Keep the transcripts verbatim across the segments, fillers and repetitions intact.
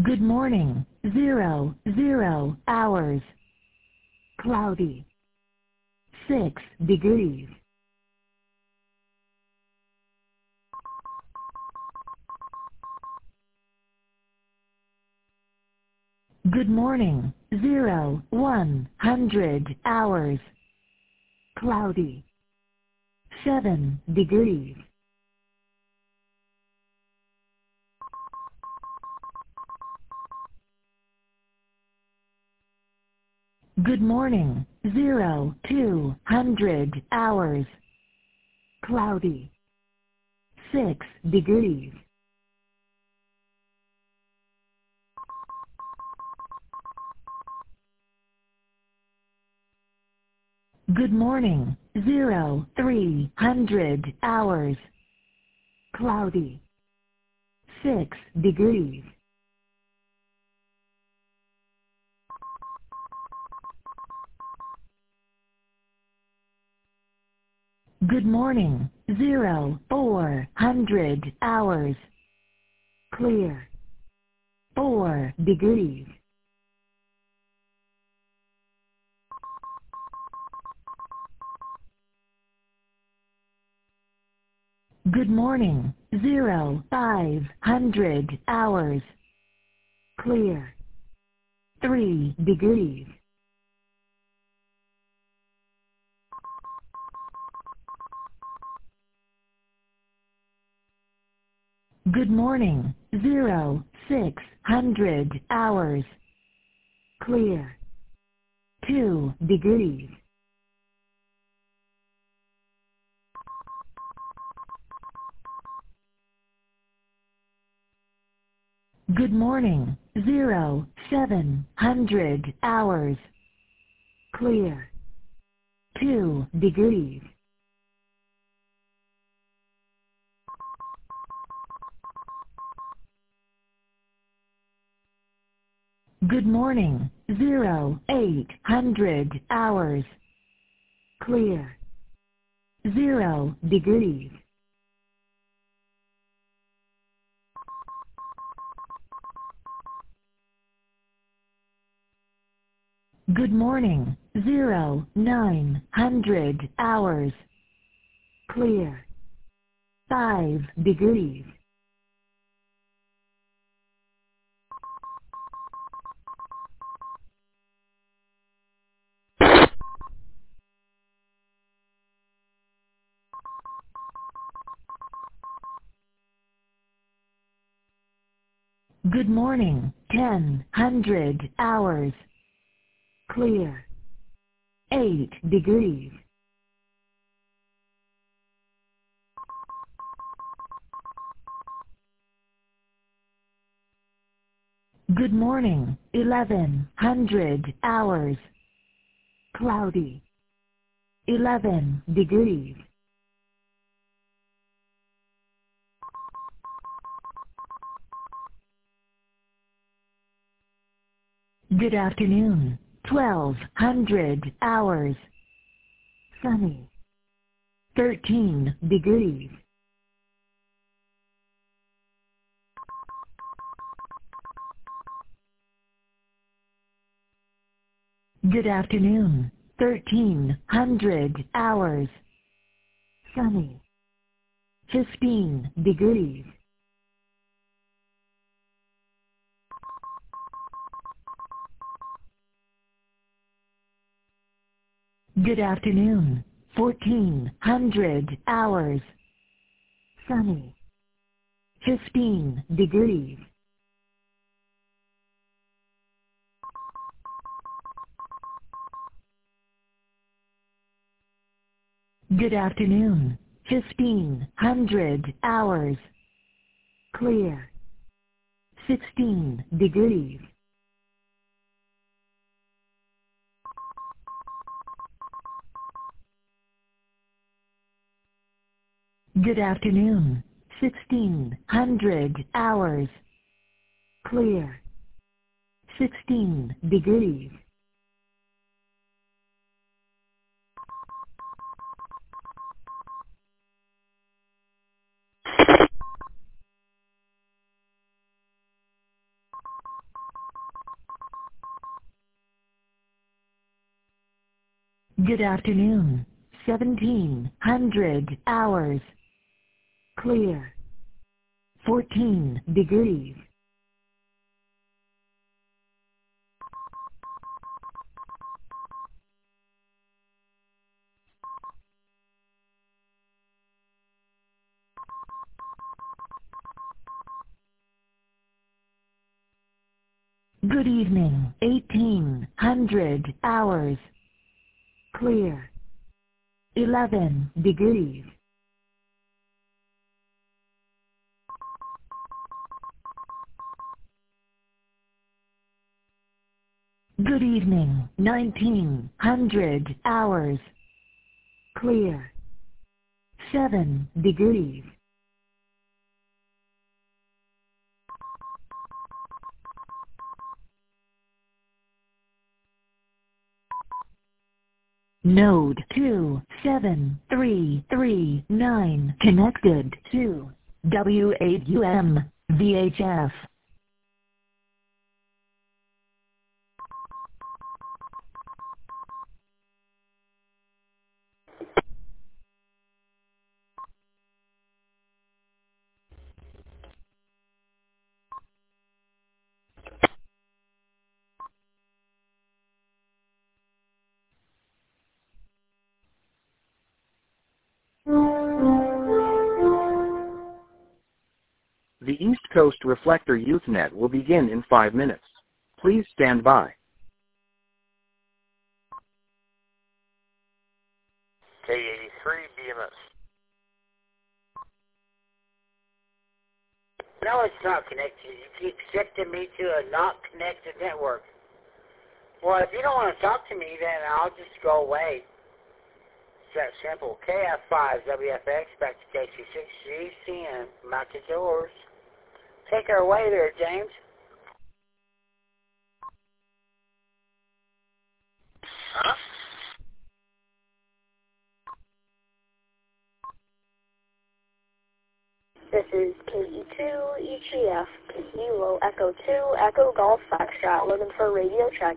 Good morning. Zero, zero hours. Cloudy. Six degrees. Good morning. Zero, one hundred hours. Cloudy. Seven degrees. Good morning. Zero, two hundred hours. Cloudy. Six degrees. Good morning. Zero, three hundred hours. Cloudy. Six degrees. Good morning. Zero, four hundred hours. Clear. Four degrees. Good morning. Zero, five hundred hours. Clear. Three degrees. Good morning. Zero, six hundred hours. Clear. Two degrees. Good morning. Zero, seven hundred hours. Clear. Two degrees. Good morning. Zero, eight hundred hours. Clear. Zero degrees. Good morning. Zero, nine hundred hours. Clear. Five degrees. Good morning. Ten hundred hours. Clear. Eight degrees. Good morning. Eleven hundred hours. Cloudy. Eleven degrees. Good afternoon. Twelve hundred hours. Sunny. Thirteen degrees. Good afternoon. Thirteen hundred hours. Sunny. Fifteen degrees. Good afternoon. Fourteen hundred hours. Sunny. Fifteen degrees. Good afternoon. Fifteen hundred hours. Clear. Sixteen degrees. Good afternoon. Sixteen hundred hours. Clear. Sixteen degrees. Good afternoon. seventeen hundred hours. Clear. fourteen degrees. Good evening. eighteen hundred hours. Clear. eleven degrees. Good evening. nineteen hundred hours. Clear. seven degrees. Node two seven three three nine connected to W eight U M V H F. The East Coast Reflector UseNet will begin in five minutes. Please stand by. K eighty-three B M S. No, it's not connected. You keep shifting me to a not connected network. Well, if you don't want to talk to me, then I'll just go away. It's that simple. K F five W F X back to K C six G C N. Back to yours. Take her away there, James. Huh? This is K E two E G F, Kilo Echo two, Echo Golf Foxtrot, looking for a radio check.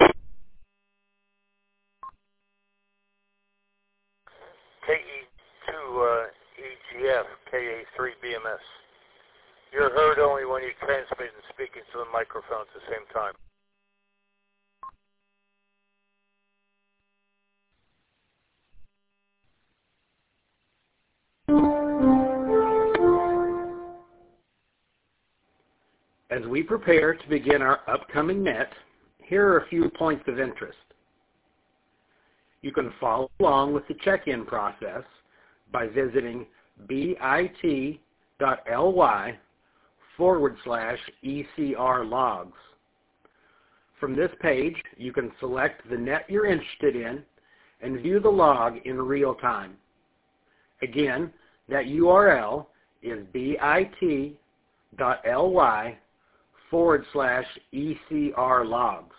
K E two uh, E G F, K A three B M S. You're heard only when you transmit and speak into the microphone at the same time. As we prepare to begin our upcoming net, here are a few points of interest. You can follow along with the check-in process by visiting bit.ly forward slash ECR logs. From this page, you can select the net you're interested in and view the log in real time. Again, that U R L is bit.ly forward slash ECR logs.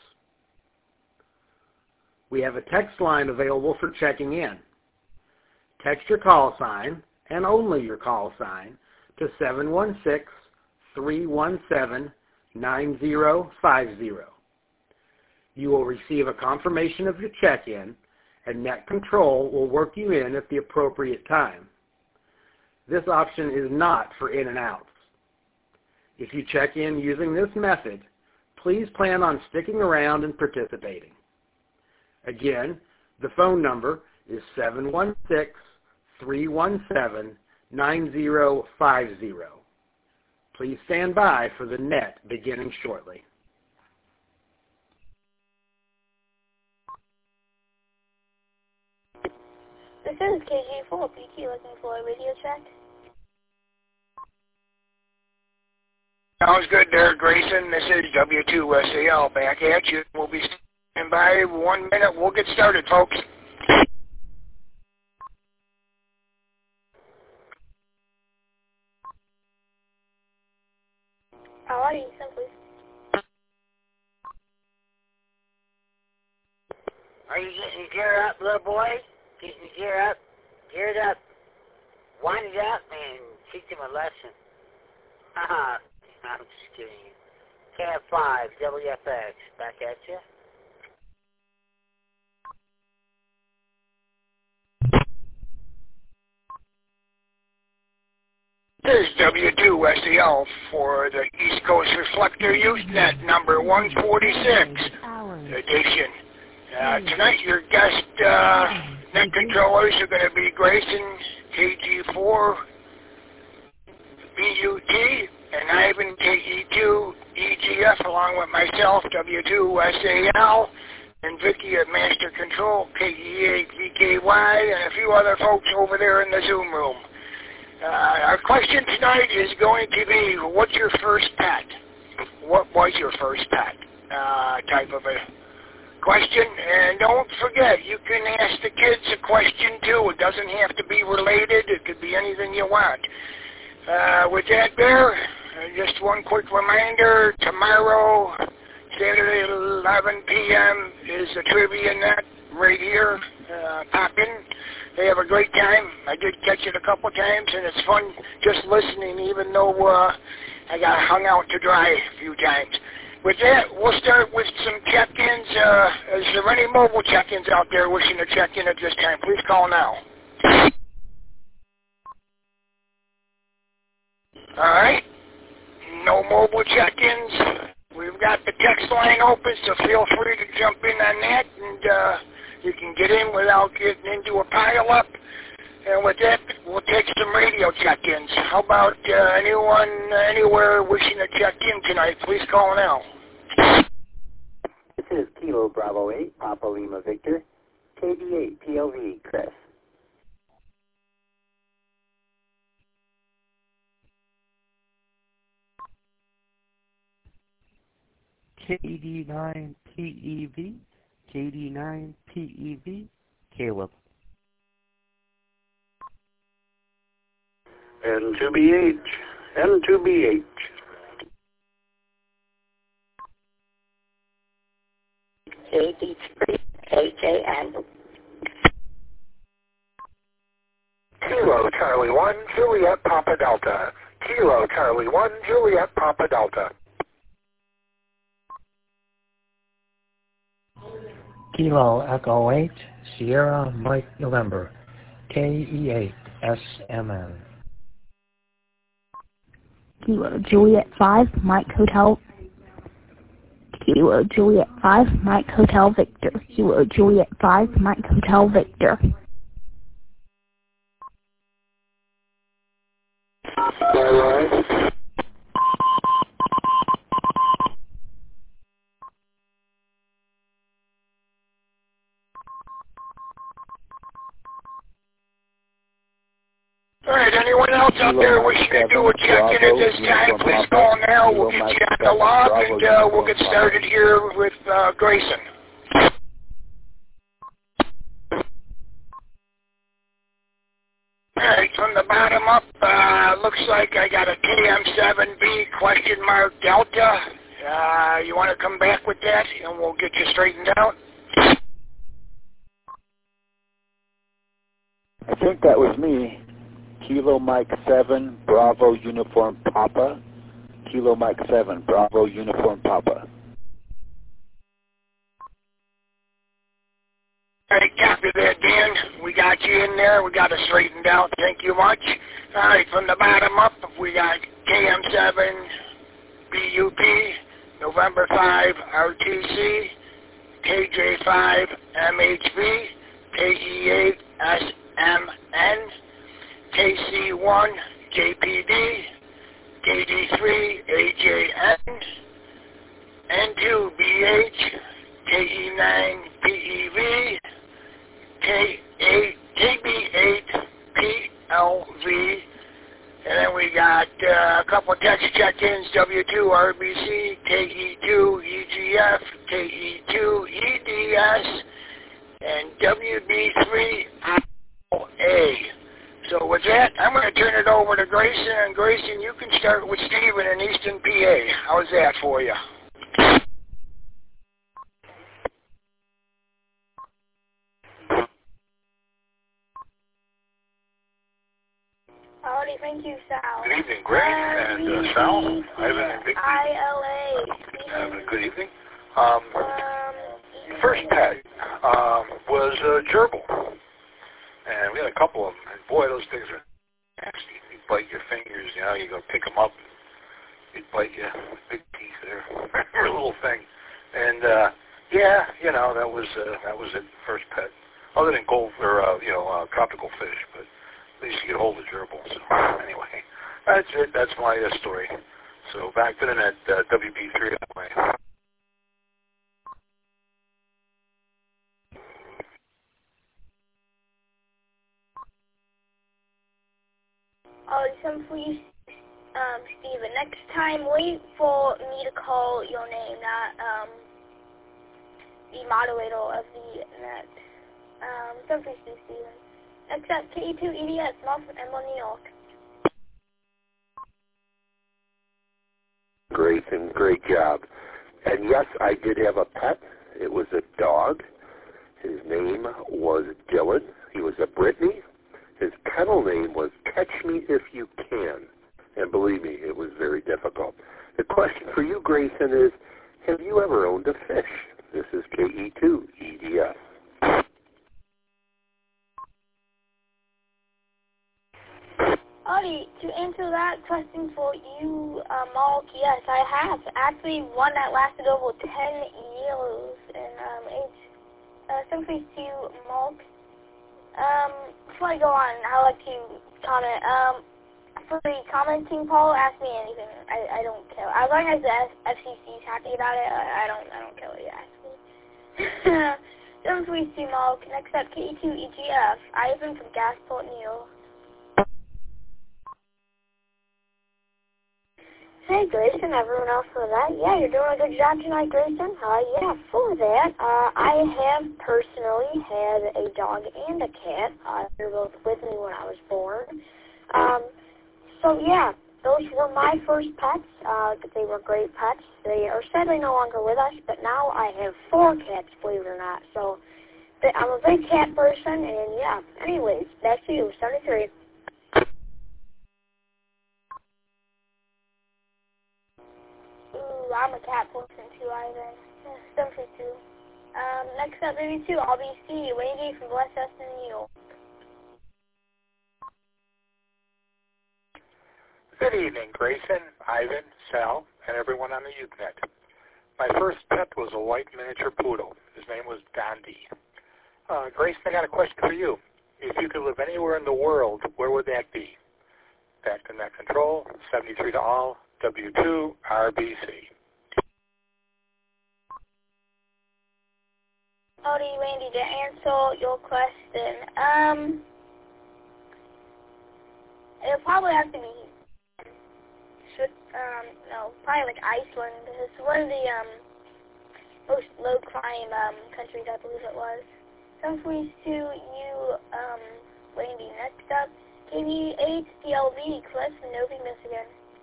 We have a text line available for checking in. Text your call sign, and only your call sign, to seven one six, three one seven, nine zero five zero. You will receive a confirmation of your check-in, and Net Control will work you in at the appropriate time. This option is not for in and outs. If you check in using this method, please plan on sticking around and participating. Again, the phone number is seven one six, three one seven, nine zero five zero. Please stand by for the net beginning shortly. This is K G four P T looking for a radio check. Sounds good there, Grayson. This is W two S A L back at you. We'll be standing by one minute. We'll get started, folks. How are you, simply? Are you getting your gear up, little boy? Getting your gear up? Gear it up. Wind it up and teach him a lesson. Haha. I'm just kidding you. K F five W F X back at you. This is W two S E L for the East Coast Reflector Usenet number one forty-six edition. Uh, tonight your guest uh, net controllers are going to be Grayson, K G four, B U T, and Ivan, K E two, E G F, along with myself, W two S A L, and Vicky at Master Control, K E eight V K Y, and a few other folks over there in the Zoom room. Uh, our question tonight is going to be, what's your first pet? What was your first pet? Uh, type of a question. And don't forget, you can ask the kids a question too. It doesn't have to be related. It could be anything you want. Uh, with that there, uh, just one quick reminder, tomorrow, Saturday at eleven p.m. is the Trivia Net right here. Uh, pop in. They have a great time. I did catch it a couple times, and it's fun just listening, even though uh, I got hung out to dry a few times. With that, we'll start with some check-ins. Uh, is there any mobile check-ins out there wishing to check in at this time? Please call now. All right. No mobile check-ins. We've got the text line open, so feel free to jump in on that, and uh, you can get in without getting into a pile-up. And with that, we'll take some radio check-ins. How about uh, anyone anywhere wishing to check in tonight? Please call now. This is Kilo Bravo eight, Papa Lima Victor, K D eight P L V, Chris. K D nine P E V, K D nine P E V, Caleb. N two B H, N two B H. J D three H A N. Kilo Charlie one, Juliet Papa Delta. Kilo Charlie one, Juliet Papa Delta. Kilo Echo eight, Sierra Mike November, K E eight S M N. Kilo Juliet five, Mike Hotel. Kilo Juliet five, Mike Hotel Victor. Kilo Juliet five, Mike Hotel Victor. Bye-bye. All right, anyone else out there wishing to do a check-in at this time, please call now. We'll get you on the log, and uh, we'll get started here with uh, Grayson. All right, from the bottom up, uh, looks like I got a K M seven B question mark Delta. Uh, you want to come back with that, and we'll get you straightened out? I think that was me. Kilo Mike seven, Bravo Uniform Papa. Kilo Mike seven, Bravo Uniform Papa. All right, copy that, Dan. We got you in there. We got it straightened out. Thank you much. All right, from the bottom up, we got K M seven, B U P, November five, R T C, K J five, M H B, K E eight, S M N, K C one, J P D, K D three, A J N, N two B H, K E nine, P E V, K eight, K B eight, P L V, and then we got uh, a couple of text check-ins, W two R B C, K E two E G F, K E two E D S, and W B three L A. So with that, I'm going to turn it over to Grayson, and Grayson, you can start with Stephen in Easton, P A. How's that for you? Howdy, thank you, Sal. Good evening, Greg and uh, Sal. Ivan and Vicky. I L A. Have a good evening. Um, Um, first pet um, was a gerbil. And we had a couple of them. And boy, those things are nasty. bite your fingers. You know, you go pick them up, it bite you. Big teeth there, for a little thing. And uh, yeah, you know, that was uh, that was it. First pet, other than gold or uh, you know uh, tropical fish, but at least you get hold of gerbils. So anyway, that's it. That's my uh, story. So back to the net, uh, W B three that way. Oh, some please, um, Steven. Next time, wait for me to call your name, not um, the moderator of the net. Um, some please do, Steven. Next up, K E two E D S, North Emerald, New York. Grayson, great job. And yes, I did have a pet. It was a dog. His name was Dylan. He was a Brittany. His kennel name was Catch Me If You Can. And believe me, it was very difficult. The question for you, Grayson, is, have you ever owned a fish? This is K E two E D S. Alright, to answer that question for you, uh, Mark, yes, I have. Actually, one that lasted over ten years, and um, it's uh, simply to Mark. Um, before I go on, I'd like to comment. Um, for the commenting poll, ask me anything. I, I don't care. As long as the F C C is happy about it, I, I don't I don't care what you ask me. Simply to Mark. Next up, K E two E G F. Ivan from Gasport, New York. Hey, Grayson, everyone else for that. Yeah, you're doing a good job tonight, Grayson. Uh, yeah, for that, uh, I have personally had a dog and a cat. Uh, they were both with me when I was born. Um, so, yeah, those were my first pets. Uh, they were great pets. They are sadly no longer with us, but now I have four cats, believe it or not. So, I'm a big cat person, and yeah. Anyways, back to you, seventy-three. Ooh, I'm a cat person too, Ivan. Simply too. Um, next up, maybe two, R B C, Wendy from Westchester, New York. Good evening, Grayson, Ivan, Sal, and everyone on the Usenet. My first pet was a white miniature poodle. His name was Gandhi. Uh, Grayson, I got a question for you. If you could live anywhere in the world, where would that be? Back to net control, seventy-three to all, W two R B C. Howdy, Randy, to answer your question, um, it'll probably have to be, um, no, probably like Iceland. It's one of the, um, most low-crime, um, countries, I believe it was. Some please to you, um, Randy. Next up, K B eight D L V, Cliff from Novi, Michigan.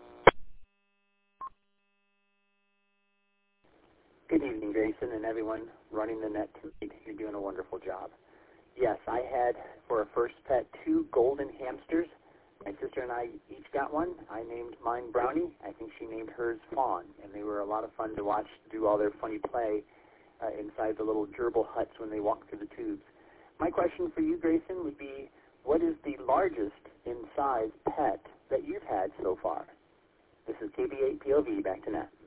Good evening, Grayson, and everyone running the net tonight. You're doing a wonderful job. Yes, I had, for a first pet, two golden hamsters. My sister and I each got one. I named mine Brownie. I think she named hers Fawn, and they were a lot of fun to watch do all their funny play uh, inside the little gerbil huts when they walk through the tubes. My question for you, Grayson, would be, what is the largest in size pet that you've had so far? This is K B eight P O V, back to net.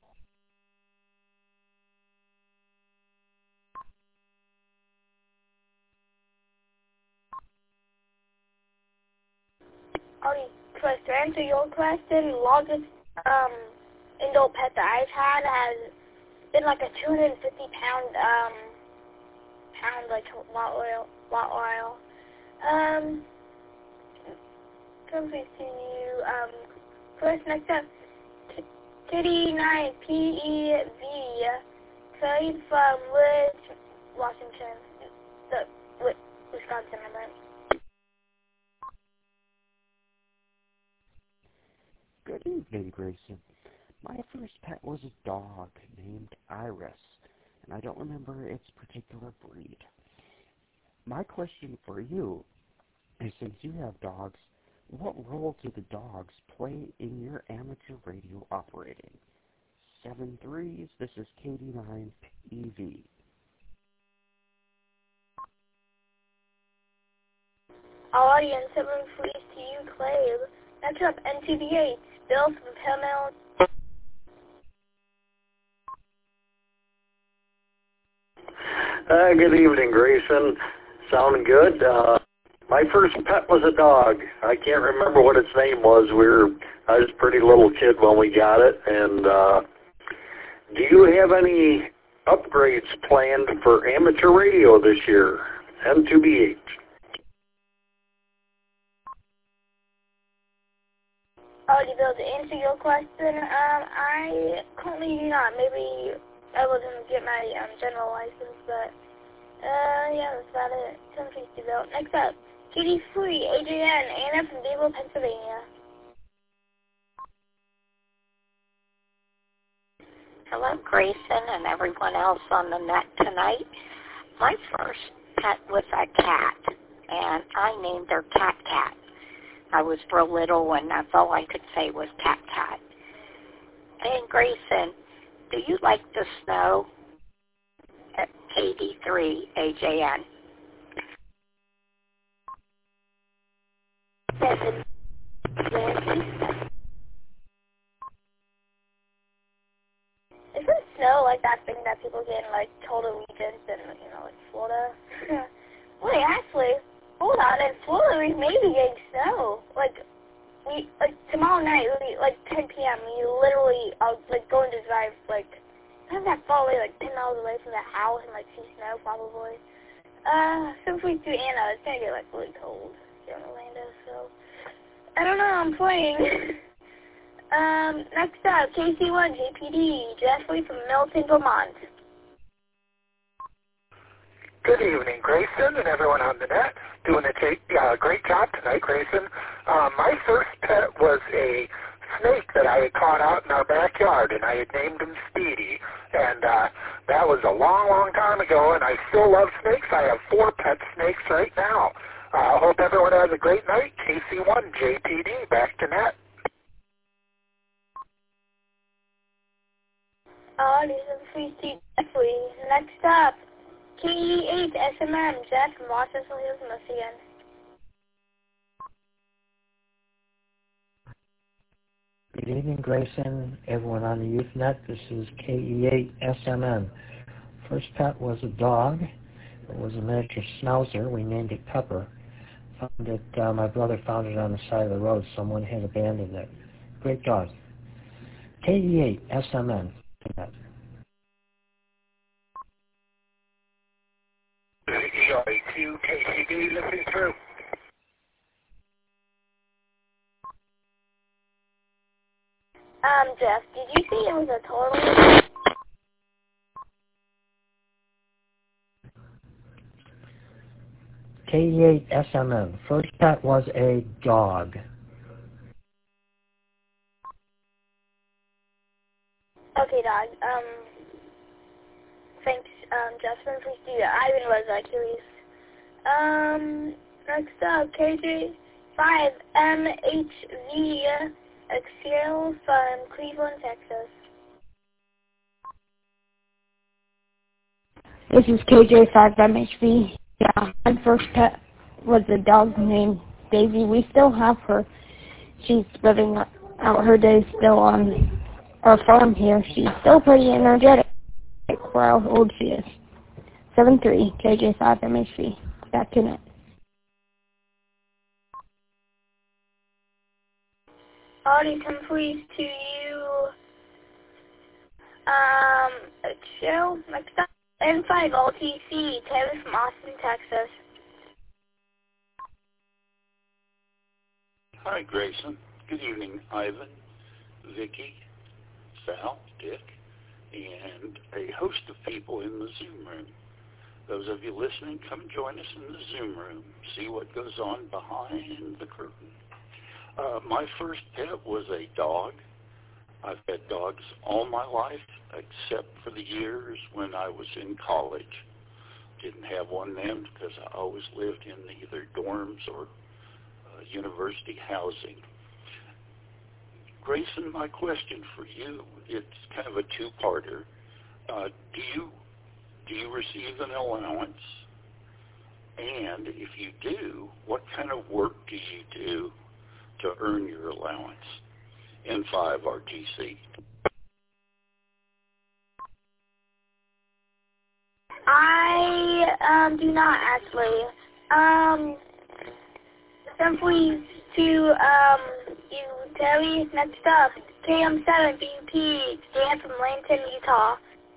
Okay, Chris, to answer your question, the largest um, indoor pet that I've had has been like a two hundred fifty pound, um, pound, like, lot oil, lot oil. Um, come please to you, um, Chris, next up, Kitty nine P E V, Cade from Wood, Washington, the, Wisconsin, I meant. Good evening, Grayson. My first pet was a dog named Iris, and I don't remember its particular breed. My question for you is, since you have dogs, what role do the dogs play in your amateur radio operating? Seven threes, this is K D nine P E V. Audience, seven threes to you, Clave. Next up, N two B eight, Bill from Pillmill. Uh, good evening, Grayson. Sounding good. Uh, my first pet was a dog. I can't remember what its name was. We were, I was a pretty little kid when we got it. And uh, do you have any upgrades planned for amateur radio this year? N two B eight. Oh, Bill, to answer your question, um, I currently do not. Maybe I was going to get my um, general license, but, uh, yeah, that's about it. Something to Bill. Next up, K D three, A J N, Anna from Dable, Pennsylvania. Hello, Grayson, and everyone else on the net tonight. My first pet was a cat, and I named her Cat Cat. I was real little, and that's all I could say was Cat Cat. And Grayson, do you like the snow? At K D three, A J N. Seven. Isn't snow like that thing that people get in, like, total regions and, you know, like Florida? Wait, actually, hold on, in Florida we may be getting snow. Like, we, like, tomorrow night, we, like, ten p.m., we literally are, like, going to drive, like, not that far away, like, ten miles away from the house and, like, see snow, probably. Uh, simply to Anna, it's gonna get, like, really cold here in Orlando, so, I don't know, I'm playing. Um, next up, K C one, J P D, Jeffrey from Milton, Vermont. Good evening, Grayson, and everyone on the net. Doing a great, uh, great job tonight, Grayson. Uh, my first pet was a snake that I had caught out in our backyard, and I had named him Speedy. And uh, that was a long, long time ago, and I still love snakes. I have four pet snakes right now. I uh, hope everyone has a great night. K C one, J P D, back to net. Oh, these are free Steve Jeffrey. Next up, K E eight S M M, Jeff from Rochester Hills, Michigan. Good evening, Grayson, everyone on the YouthNet. This is K E eight S M M. First pet was a dog. It was a miniature schnauzer. We named it Pepper. Found it, uh, my brother found it on the side of the road. Someone had abandoned it. Great dog. K E eight S M M. E R A two K C B, listening through. Um, Jeff, did you say it was a total? K E eight S M M. First pet was a dog. Okay, dog. Um, thanks, um, Justin. Please do that. Ivan was uh, curious. Um, next up, K J five M H V Exil from Cleveland, Texas. This is K J five M H V. Yeah, my first pet was a dog named Daisy. We still have her. She's living out her days still on our farm here. She's still pretty energetic for how old she is. seven three K J five M H V. Back to net. Audie, come please to you. Um, show next up. N five L T C, Taylor from Austin, Texas. Hi, Grayson. Good evening, Ivan, Vicky, Sal, Dick, and a host of people in the Zoom room. Those of you listening, come join us in the Zoom room. See what goes on behind the curtain. Uh, my first pet was a dog. I've had dogs all my life, except for the years when I was in college. Didn't have one then because I always lived in either dorms or uh, university housing. Grayson, my question for you, it's kind of a two-parter. Uh, do you do you receive an allowance? And if you do, what kind of work do you do to earn your allowance. N five R T C. I um, do not actually. Um, simply to um, you, Terry. Next up, K M seven B U P, Dan from Lanton, Utah.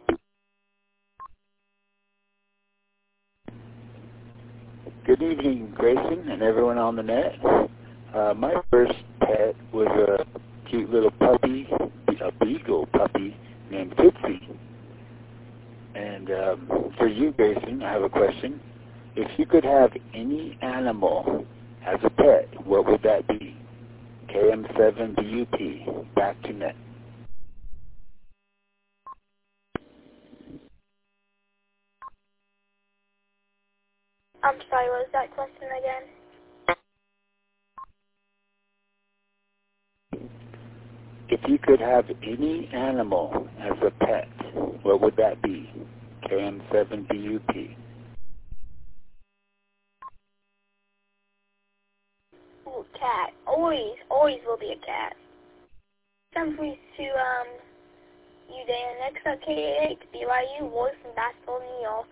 Good evening, Grayson, and everyone on the net. Uh, my first pet was a cute little puppy, a beagle puppy named Tootsie. And um, for you, Grayson, I have a question. If you could have any animal as a pet, what would that be? K M seven B U P, back to net. I'm sorry, what was that question again? If you could have any animal as a pet, what would that be? K M seven B U P. Ooh, cat. Always, always will be a cat. Some please to, um, you, Dan. Next up, K A eight, B Y U, Roy from Bassville, New York.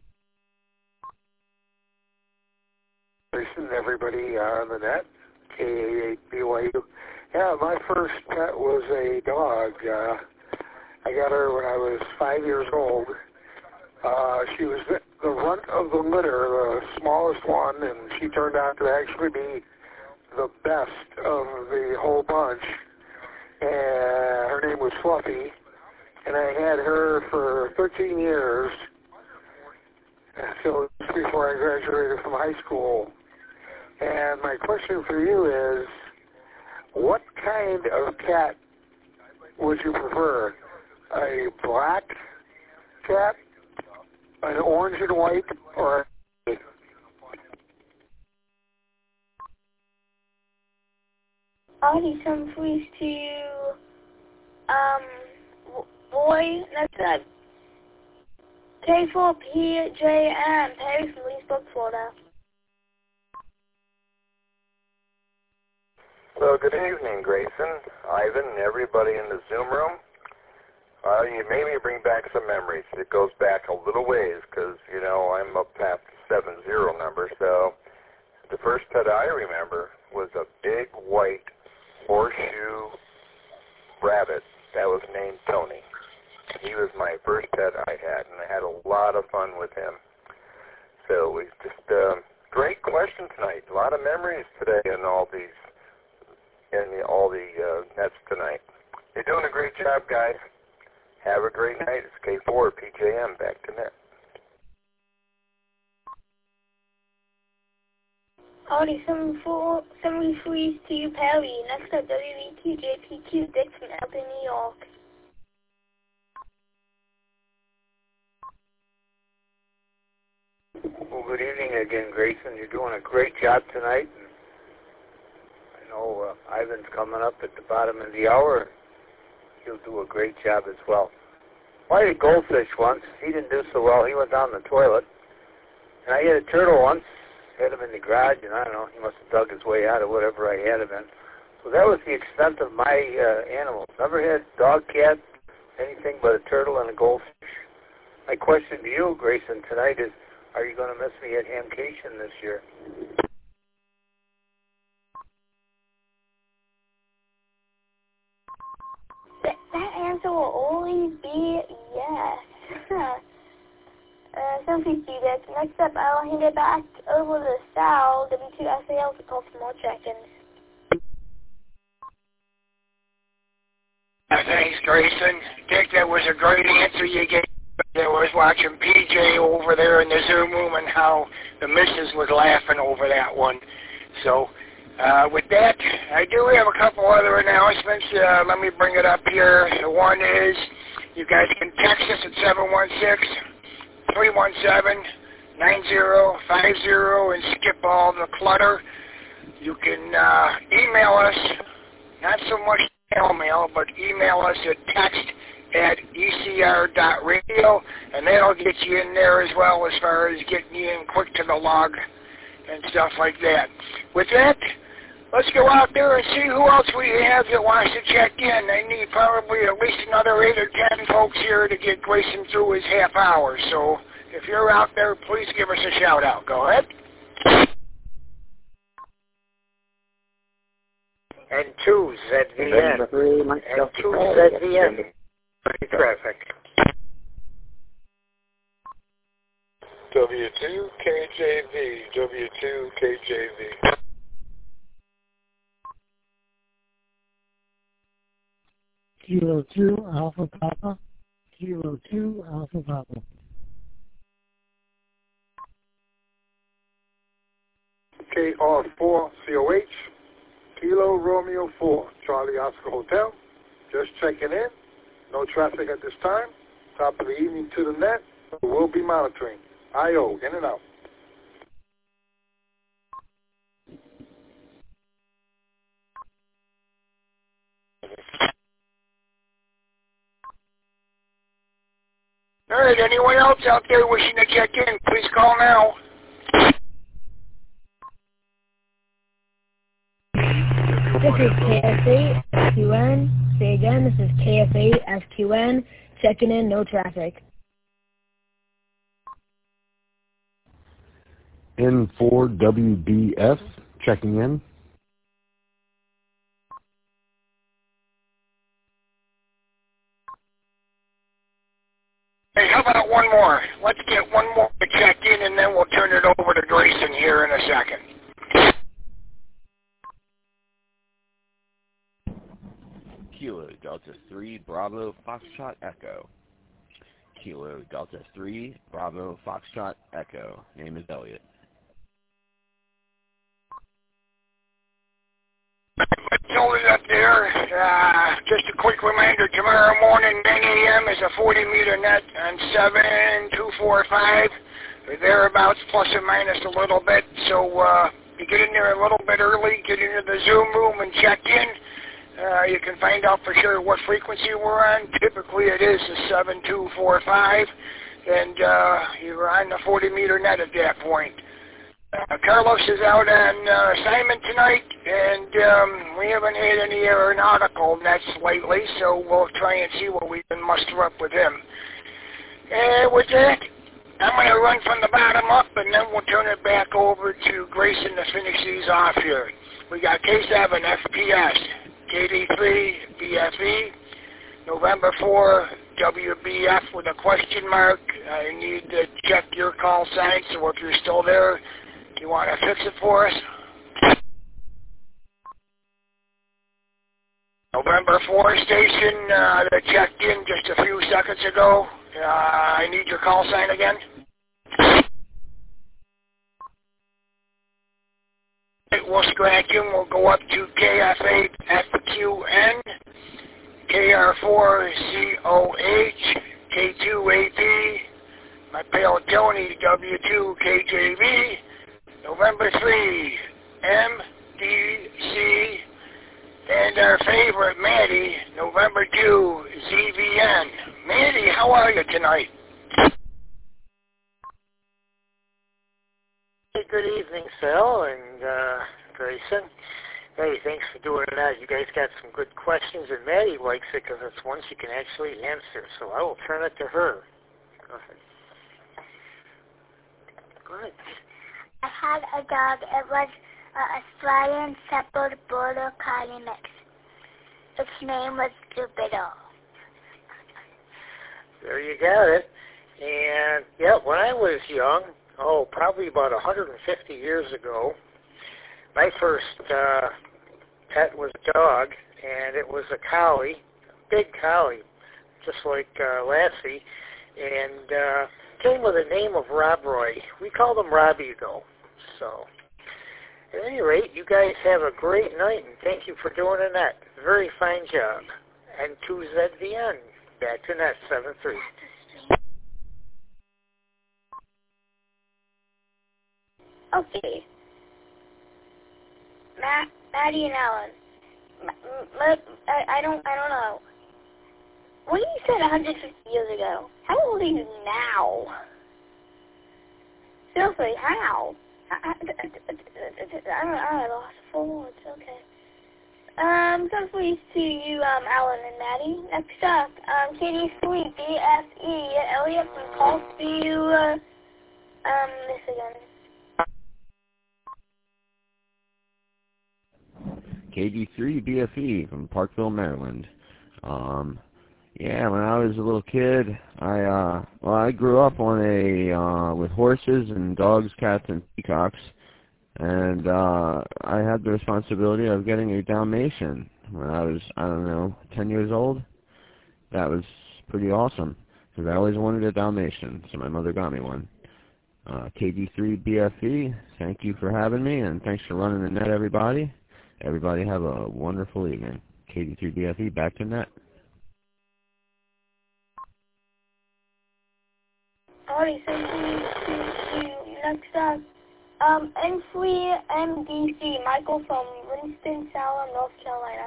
Listen, everybody on the net, K A eight B Y U. Yeah, my first pet was a dog. Uh, I got her when I was five years old. Uh, she was the, the runt of the litter, the smallest one, and she turned out to actually be the best of the whole bunch. And her name was Fluffy, and I had her for thirteen years, so just before I graduated from high school. And my question for you is, what kind of cat would you prefer? A black cat, an orange and white, or a... I'll need some please to, um, Roy, next up, K four P J M, Perry from Leesburg, Florida. So good evening, Grayson, Ivan, and everybody in the Zoom room. Uh, you made me bring back some memories. It goes back a little ways because, you know, I'm up past the seven zero number. So the first pet I remember was a big white horseshoe rabbit that was named Tony. He was my first pet I had, and I had a lot of fun with him. So we just, uh, great question tonight. A lot of memories today in all these, in the, all the uh, nets tonight. You're doing a great job, guys. Have a great night. It's K four P J M, back to net. Already seventy-three to you, Perry. Next up, W V T J P Q, Dick from Elton, New York. Well, good evening again, Grayson. You're doing a great job tonight. I know uh, Ivan's coming up at the bottom of the hour. He'll do a great job as well. I had a goldfish once. He didn't do so well. He went down the toilet. And I had a turtle once. Had him in the garage, and I don't know, he must have dug his way out of whatever I had him in. So that was the extent of my uh, animals. Never had dog, cat, anything but a turtle and a goldfish. My question to you, Grayson, tonight is, are you going to miss me at Hamcation this year? That, that answer will always be yes. uh, some people do that. Next up, I'll hand it back over to Sal, W two S A L, to call for more check-ins. Uh, thanks, Grayson. Dick, that was a great answer you gave. I was watching P J over there in the Zoom room and how the missus was laughing over that one. So, uh, with that, I do have a couple other announcements. Uh, let me bring it up here. One is, you guys can text us at seven one six, three one seven, nine zero five zero and skip all the clutter. You can uh, email us, not so much mail, but email us at text at E C R dot radio, and that'll get you in there as well as far as getting you in quick to the log and stuff like that. With that, let's go out there and see who else we have that wants to check in. I need probably at least another eight or ten folks here to get Grayson through his half hour. So if you're out there, please give us a shout out. Go ahead. And two Z V N. And two Z V N. Traffic. W two K J V. W two K J V. Kilo two Alpha Papa. Kilo two Alpha Papa. K R four C O H. Kilo Romeo four, Charlie Oscar Hotel. Just checking in. No traffic at this time. Top of the evening to the net. We'll be monitoring. I O, in and out. All right, anyone else out there wishing to check in, please call now. This is K S A S Q N. Say again, this is K S A S Q N. Checking in, no traffic. N four W B S, checking in. Hey, how about one more? Let's get one more to check in, and then we'll turn it over to Grayson here in a second. Kilo Delta three Bravo Foxtrot Echo. Kilo Delta three Bravo Foxtrot Echo. Name is Elliot. Totally up there. Uh, just a quick reminder, tomorrow morning, nine a.m. is a forty meter net on seven two four five, or thereabouts, plus or minus a little bit. So uh, you get in there a little bit early, get into the Zoom room and check in. Uh, you can find out for sure what frequency we're on. Typically it is a seven two four five, and uh, you're on the forty meter net at that point. Uh, Carlos is out on uh, assignment tonight, and um, we haven't had any aeronautical nets lately, so we'll try and see what we can muster up with him. And with that, I'm going to run from the bottom up, and then we'll turn it back over to Grayson to finish these off here. We got K seven F P S, K D three B F E, November four W B F with a question mark. I need to check your call sign, so if you're still there, you want to fix it for us? November four station uh, that checked in just a few seconds ago. Uh, I need your call sign again. We'll scratch him. We'll go up to K F eight F Q N, K R four C O H, K two A P, my pal Tony W two K J V, November three M D C, and our favorite Maddie, November two Z V N. Maddie, how are you tonight? Hey, good evening, Phil and uh, Grayson. Hey, thanks for doing that. You guys got some good questions, and Maddie likes it because it's one she can actually answer. So I will turn it to her. Go ahead. Go ahead. I had a dog. It was uh, Australian Shepherd Border Collie mix. Its name was Jupiter. There you got it. And, yeah, when I was young, oh, probably about one hundred fifty years ago, my first uh, pet was a dog, and it was a collie, a big collie, just like uh, Lassie, and uh, came with the name of Rob Roy. We called him Robbie, though. So, at any rate, you guys have a great night, and thank you for doing the net. Very fine job. And to Z V N, back to net seven three. Okay. Matt, Maddie and Alan. Ma- Ma- I, I don't, I don't know. When you said one hundred fifty years ago, how old are you now? Seriously, how? I, I, I, I lost four words. Okay. Um, some please to you, um, Alan and Maddie. Next up, um, Katie three B F E, Elliot from Calls to you, uh, um, this again. K D three B F E from Parkville, Maryland. Um, yeah, when I was a little kid, I, uh, well, I grew up on a, uh, with horses and dogs, cats, and peacocks. And uh, I had the responsibility of getting a Dalmatian when I was, I don't know, ten years old. That was pretty awesome, because I always wanted a Dalmatian, so my mother got me one. Uh, K D three B F E, thank you for having me, and thanks for running the net, everybody. Everybody have a wonderful evening. K D three B F E, back to net. Alright, so next up. Um, M three M D C, Michael from Winston-Salem, North Carolina.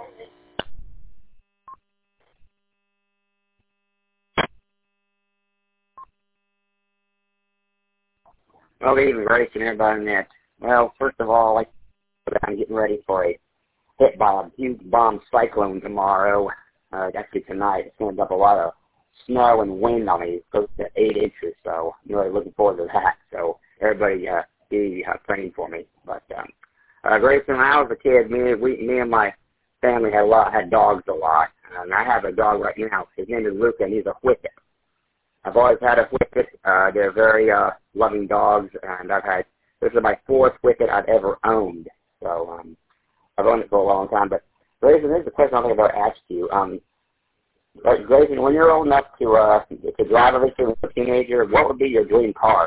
Well, good evening, Grace, and everybody in that. Well, first of all, like, I'm getting ready for a hit by a huge bomb cyclone tomorrow. Uh, actually tonight. It's going to dump a lot of snow and wind on me, close to eight inches, so I'm really looking forward to that. So everybody, uh, be uh, praying for me. But um, uh, Grayson, when I was a kid, me, we, me and my family had a lot, had dogs a lot, and I have a dog right now. His name is Luca, and he's a Whippet. I've always had a Whippet. Uh, they're very uh, loving dogs, and I've had this is my fourth Whippet I've ever owned. So um, I've owned it for a long time. But Grayson, this is a question I think about to ask you. Um, Grayson, when you're old enough to uh, to drive everything as a teenager, what would be your dream car?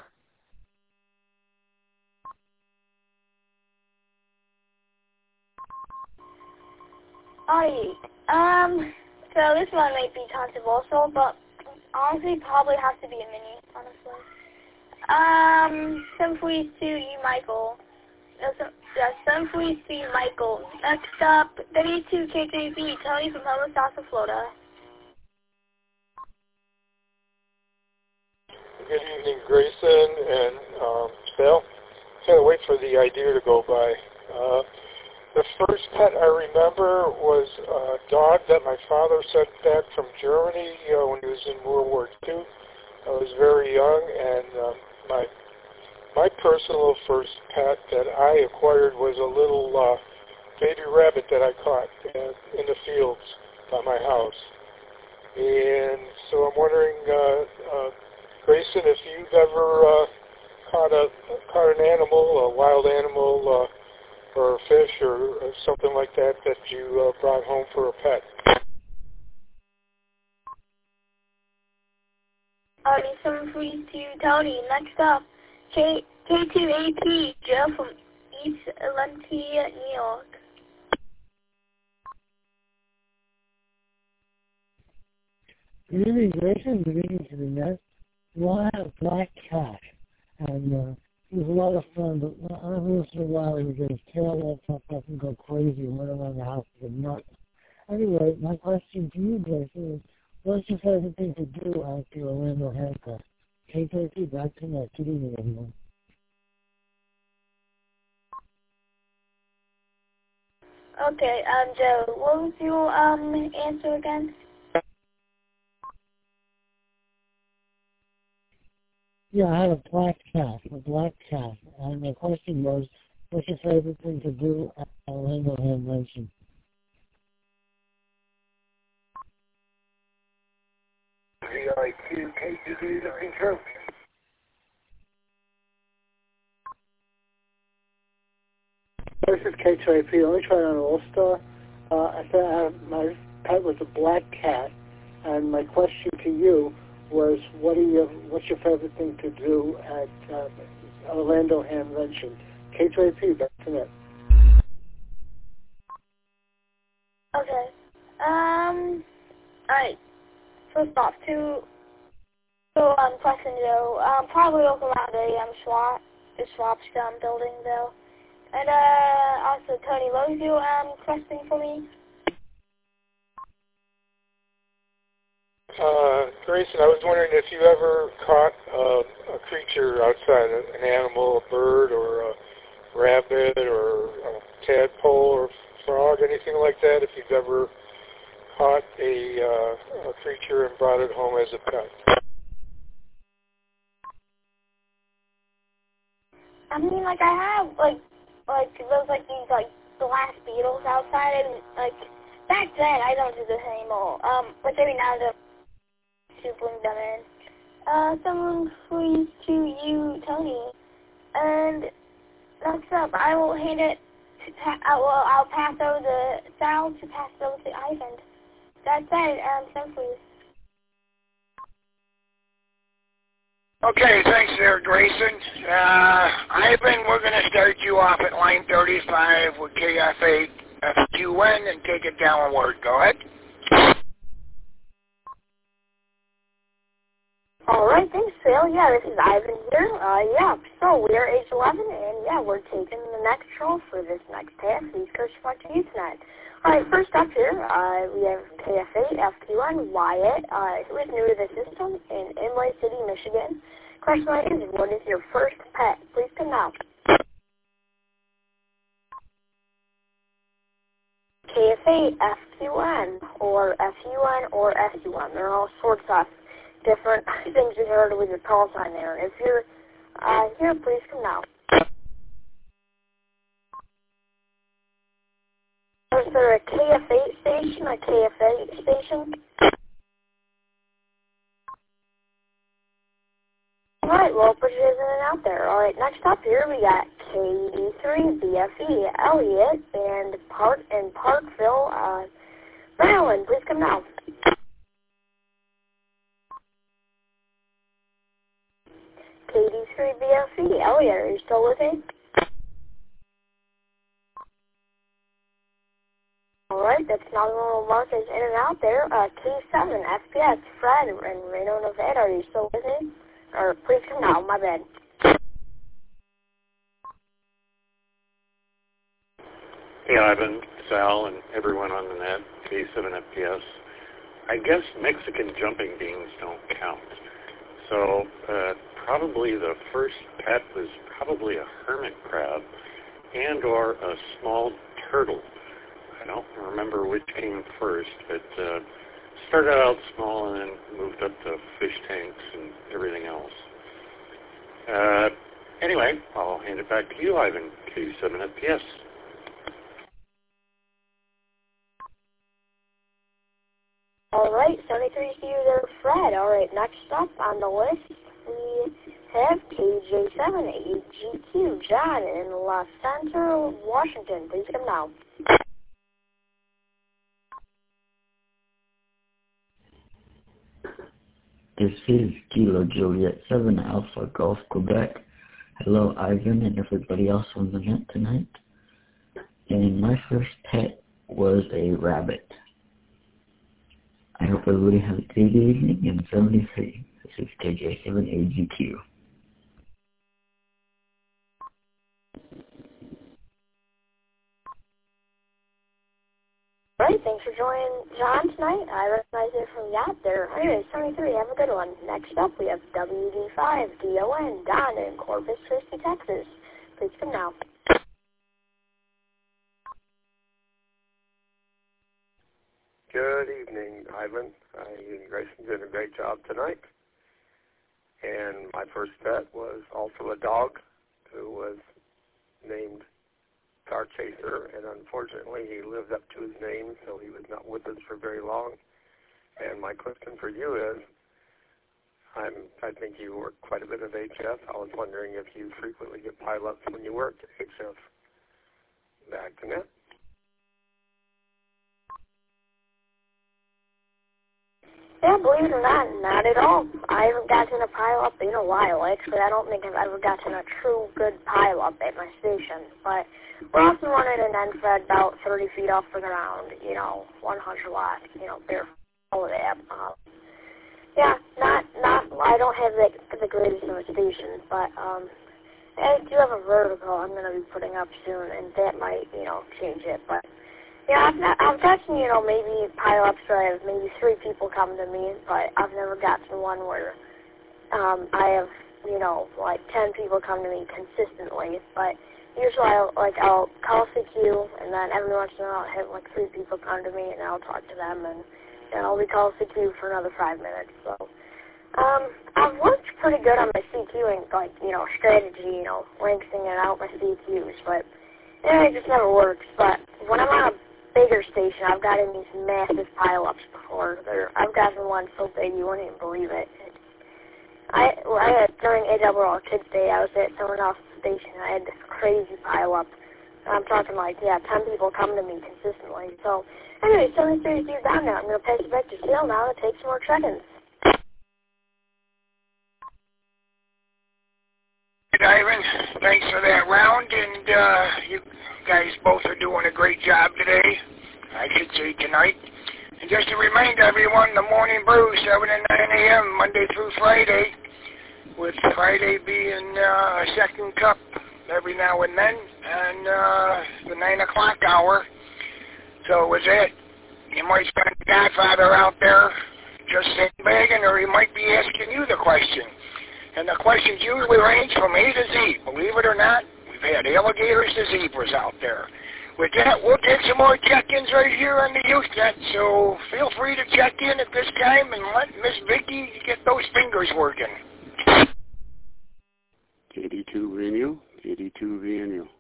Alright, um, so this one might be controversial, but honestly probably has to be a mini, honestly. Um, simply to you, Michael. Yeah, simply to you, Michael. Next up, W two K J B, Tony from Homo, South Florida. Good evening, Grayson and um, Phil. Can't wait for the idea to go by. Uh, The first pet I remember was a dog that my father sent back from Germany uh, when he was in World War Two. I was very young, and um, my my personal first pet that I acquired was a little uh, baby rabbit that I caught in, in the fields by my house. And so I'm wondering, uh, uh, Grayson, if you've ever uh, caught a caught an animal, a wild animal. Uh, or a fish or, or something like that that you uh, brought home for a pet. Alright, some free to Tony. Next up, K K two A P, Joe from East Atlantic, New York. Good evening, Grayson. Good evening to the net. Well, I had a black cat, and uh, it was a lot of fun, but every once in a while he would get his tail all puffed up and go crazy and run around the house with a nut. Anyway, my question to you, Grayson, is what's your favorite thing to do after your Orlando haircut? K K P, back to net. Good evening, everyone. Okay, um, Joe, what was your um answer again? Yeah, I had a black cat, a black cat, and my question was, what's your favorite thing to do at Orlando Ham Mansion? V I Q K G B, the intro. This is K two A P. Let me try on All-Star. Uh, I said I have, my pet was a black cat, and my question to you was, what do you, what's your favorite thing to do at uh, Orlando Ham Mansion? K two A P, back to that. Okay. Um, alright. First off, two, two um, question though. Um, probably look around the um, swap, the swap um, building though. And uh, also, Tony, what was your um, question for me? Uh, Grayson, I was wondering if you ever caught uh, a creature outside, an animal, a bird, or a rabbit, or a tadpole, or frog, anything like that, if you've ever caught a, uh, a creature and brought it home as a pet. I mean, like, I have, like, like, those, like, these, like, glass beetles outside, and, like, back then, I don't do this anymore. Um, but every now and then, to bring them in. Uh, someone please to you, Tony. And next up, I will hand it to, pa- I will, I'll pass over the sound to pass it over to Ivan. That said, um, so please. Okay, thanks there, Grayson. Uh, Ivan, we're going to start you off at line thirty-five with K F eight F Q N and take it downward. Go ahead. Alright, thanks, Phil. Yeah, this is Ivan here. Uh, yeah, so we are age eleven, and yeah, we're taking the next troll for this next pass, East Coast Reflector Youth Net. Alright, first up here, uh, we have K F eight F Q N Wyatt, uh, who is new to the system in Imlay City, Michigan. Question is, what is your first pet? Please come now. K F eight F Q N, or F U N, or S U N. There are all sorts of different things you heard with your call sign there. If you're uh, here, please come now. Is there a K F eight station, a K F eight station? Alright, well, put your in and out there. Alright, next up here we got K D three B F E Elliott and Park in Parkville, uh, Maryland. Please come now. K D three B F E Elliott, are you still with me? Alright, that's another little markers in and out there. Uh, K seven F P S Fred in Reno, Nevada. Are you still with me? Or please come now, my bad. Hey, Ivan, Sal, and everyone on the net, K seven F P S. I guess Mexican jumping beans don't count. So uh, probably the first pet was probably a hermit crab and or a small turtle. I don't remember which came first, but uh, started out small and then moved up to fish tanks and everything else. Uh, anyway, I'll hand it back to you, Ivan, K seven F P S. Alright, seventy-three to you there, Fred. Alright, next up on the list, we have K J seven eight G Q, John in La Center, Washington. Please come now. This is Kilo Juliet seven Alpha Golf Quebec. Hello, Ivan and everybody else on the net tonight. And my first pet was a rabbit. I hope everybody has a good evening. And seventy-three. This is K J seven A G Q. Alright, thanks for joining John tonight. I recognize it from you out there. Anyway, seventy-three, have a good one. Next up, we have W D five D O N, Don in Corpus Christi, Texas. Please come now. Good evening, Ivan. Uh, you and Grayson did a great job tonight. And my first pet was also a dog who was named Car Chaser, and unfortunately he lived up to his name, so he was not with us for very long. And my question for you is, I'm, I think you work quite a bit of H F. I was wondering if you frequently get pileups when you work at H F. Back to net. Yeah, believe it or not, not at all. I haven't gotten a pile-up in a while. Actually, I don't think I've ever gotten a true good pile-up at my station. But we're also running an N FED about thirty feet off the ground, you know, one hundred watt, you know, bare all of that. Um, yeah, not, not, I don't have the, the greatest of a station, but um, I do have a vertical I'm going to be putting up soon, and that might, you know, change it. But Yeah, I've, not, I've gotten, you know, maybe pile-ups where I have maybe three people come to me, but I've never gotten one where um, I have, you know, like ten people come to me consistently. But usually I'll, like, I'll call C Q, and then every once in a while I'll have, like, three people come to me, and I'll talk to them, and then I'll be call C Q for another five minutes. So um, I've worked pretty good on my C Q and, like, you know, strategy, you know, lengthening out my C Qs, but yeah, it just never works. But when I'm on a bigger station, I've gotten these massive pile-ups before. They're, I've gotten one so big you wouldn't even believe it. I, I had, during A W R Kids Day, I was at someone else's station. I had this crazy pile-up. I'm talking like, yeah, ten people come to me consistently. So, anyway, seventy-three is down now. I'm going to pass it back to Seal now to take some more check-ins. Ivan, thanks for that round, and uh, you guys both are doing a great job today, I should say tonight. And just to remind everyone, the Morning Brew, seven to nine a.m., Monday through Friday, with Friday being uh, a second cup every now and then, and uh, the nine o'clock hour. So with that, you might find the Godfather out there just sitting begging, or he might be asking you the question. And the questions usually range from A to Z. Believe it or not, we've had alligators to zebras out there. With that, we'll take some more check-ins right here on the Usenet, so feel free to check in at this time and let Miss Vicky get those fingers working. K D two V N U, K D two V N U.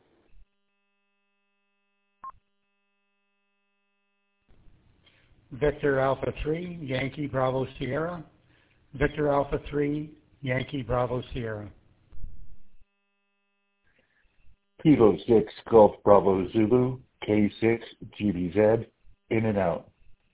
Victor Alpha three, Yankee Bravo Sierra. Victor Alpha three, Yankee Bravo Sierra. Kilo six, Golf Bravo Zulu, K six, G B Z, in and out.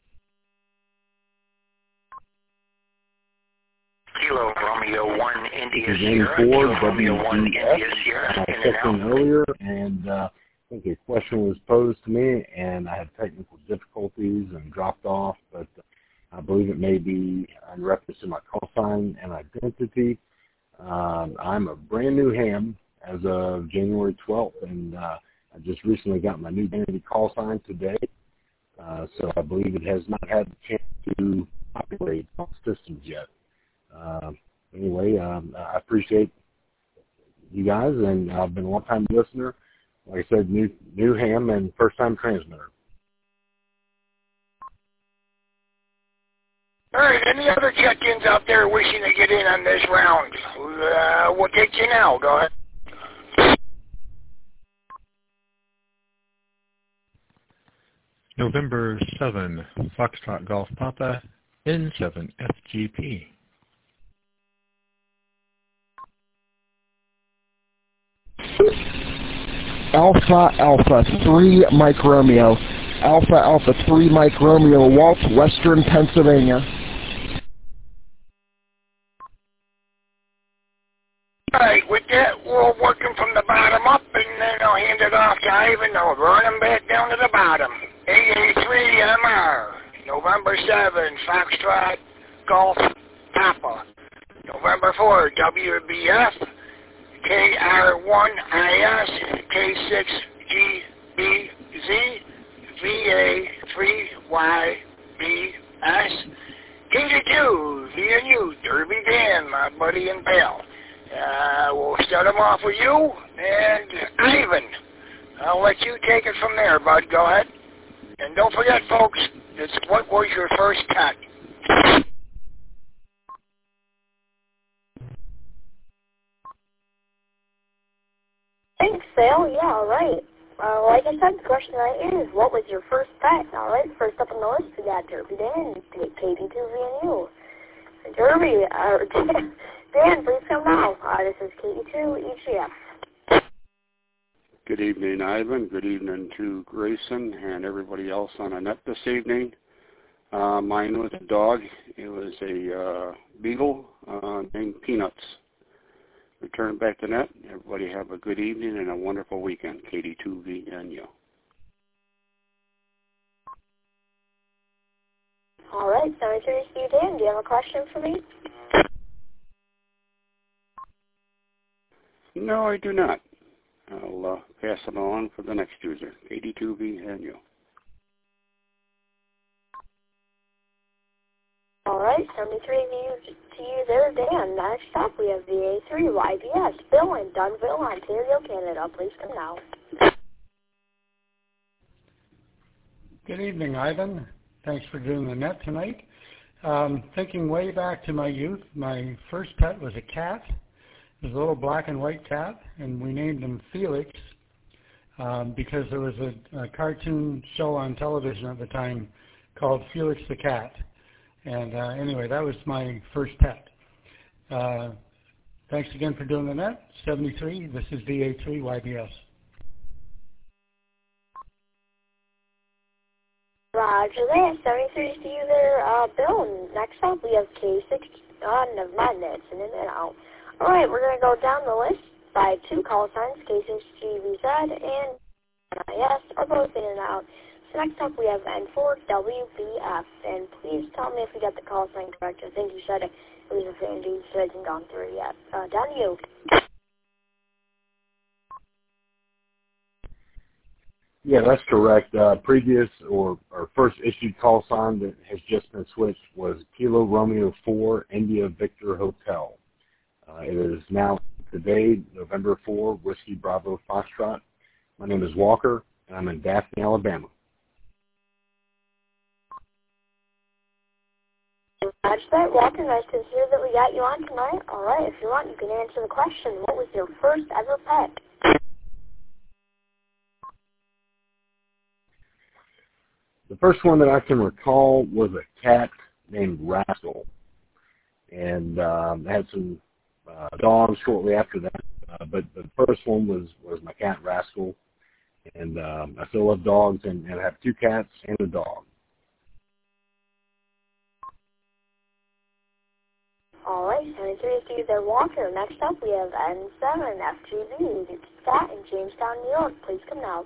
Kilo Romeo one, India This is Sierra. N four, Kilo Romeo one, W India G F. Sierra, I in and checked in out. earlier, and uh, I think a question was posed to me, and I had technical difficulties and dropped off, but I believe it may be in reference to my call sign and identity. Um, I'm a brand new ham as of January twelfth, and uh, I just recently got my new identity call sign today, uh, so I believe it has not had the chance to populate all systems yet. Uh, anyway, um, I appreciate you guys, and I've been a long-time listener. Like I said, new new ham and first-time transmitter. All right, any other check-ins out there wishing to get in on this round? Uh, we'll take you now. Go ahead. November seventh, Foxtrot Golf Papa, N seven F G P. Alpha Alpha three Mike Romeo. Alpha Alpha three Mike Romeo, Walt, Western Pennsylvania. All right, with that, we're working from the bottom up, and then I'll hand it off to Ivan. I'll run him back down to the bottom. A A three M R, November seventh, Foxtrot Golf Papa. November fourth, W B F, K R one I S, K six G B Z, V A three Y B S, K D two V N U, Derby Dan, my buddy and pal. Uh, we'll start them off with you, and Ivan. I'll let you take it from there, bud. Go ahead. And don't forget, folks, it's what was your first pet? Thanks, Sal. Yeah, all right. Uh, like I said, the question right is, what was your first pet? All right, first up on the list, we got Derby Dan, K D two V N U. Derby, uh, Dan, please come now. Uh, this is K D two E G F. Good evening, Ivan. Good evening to Grayson and everybody else on the net this evening. Uh, mine was a dog. It was a uh, beagle uh, named Peanuts. Return back to net. Everybody have a good evening and a wonderful weekend. K D two V N U. All right, so I'm curious to you, Dan. Do you have a question for me? No, I do not. I'll uh, pass it on for the next user. K D two V N U. seventy-three views to you there, Dan. Next up, we have V A three Y B S. Bill in Dunnville, Ontario, Canada. Please come now. Good evening, Ivan. Thanks for doing the net tonight. Um, thinking way back to my youth, my first pet was a cat. It was a little black and white cat, and we named him Felix um, because there was a, a cartoon show on television at the time called Felix the Cat. And uh, anyway, that was my first pet. Uh, thanks again for doing the net. seventy-three, this is V A three Y B S. Roger that. seventy-three to you there, uh, Bill. Next up, we have K six. Oh, never mind that. It's in and out. All right, we're going to go down the list by two call signs, K six G V Z and N I S, are both in and out. So next up, we have N four W B F. And please tell me if you got the call sign correct. I think you said it, it was a fan dude, so it hasn't gone through yet. Uh, down to you. Yeah, that's correct. Uh, previous or, or first issued call sign that has just been switched was Kilo Romeo four India Victor Hotel. Uh, it is now today, November fourth, Whiskey Bravo Foxtrot. My name is Walker, and I'm in Daphne, Alabama. Roger that, Walker. Nice to hear that we got you on tonight. All right, if you want, you can answer the question. What was your first ever pet? The first one that I can recall was a cat named Rascal, and um, I had some uh, dogs shortly after that. Uh, but the first one was, was my cat Rascal, and um, I still love dogs, and, and I have two cats and a dog. All right, seventy-three to you there, Walker. Next up, we have N seven F G B. It's Scott in Jamestown, New York. Please come now.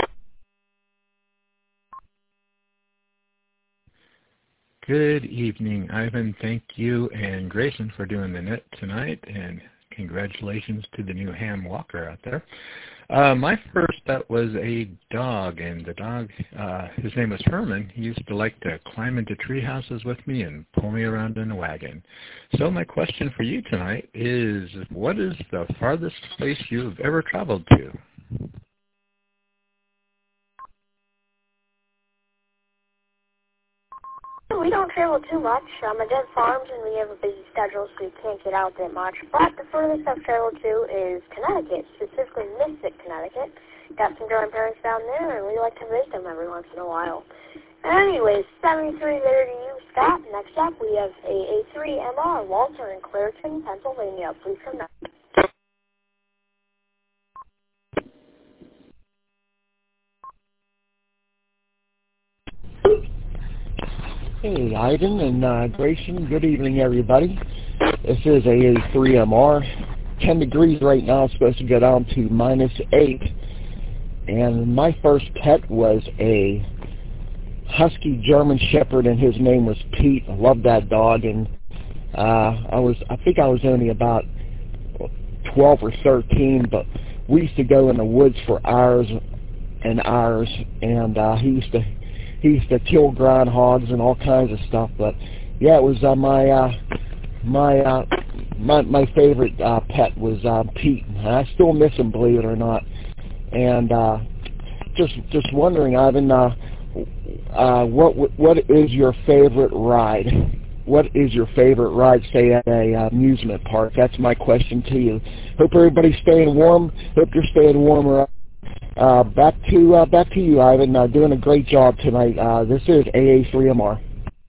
Good evening, Ivan. Thank you and Grayson for doing the net tonight, and congratulations to the new Ham Walker out there. Uh, my first pet was a dog, and the dog, uh, his name was Herman. He used to like to climb into tree houses with me and pull me around in a wagon. So my question for you tonight is, what is the farthest place you've ever traveled to? We don't travel too much. Um, my dad farms, and we have a busy schedule, so we can't get out that much. But the furthest I've traveled to is Connecticut, specifically Mystic, Connecticut. Got some grandparents down there, and we like to visit them every once in a while. Anyways, seventy-three there to you, Scott. Next up, we have A A three M R, Walter in Clairton, Pennsylvania. Please come back. Hey, Ivan and uh, Grayson. Good evening, everybody. This is A A three M R. ten degrees right now. It's supposed to go down to minus eight. And my first pet was a husky German Shepherd, and his name was Pete. I loved that dog. And uh, I was, I think I was only about twelve or thirteen, but we used to go in the woods for hours and hours, and uh, he used to He used to kill groundhogs and all kinds of stuff. But yeah, it was uh, my uh, my uh, my my favorite uh, pet was uh, Pete. And I still miss him, believe it or not. And uh, just just wondering, Ivan, uh, uh, what what is your favorite ride? What is your favorite ride, say, at a uh, amusement park? That's my question to you. Hope everybody's staying warm. Hope you're staying warmer. Uh, back to uh, back to you, Ivan. Uh, doing a great job tonight. Uh, this is A A three M R.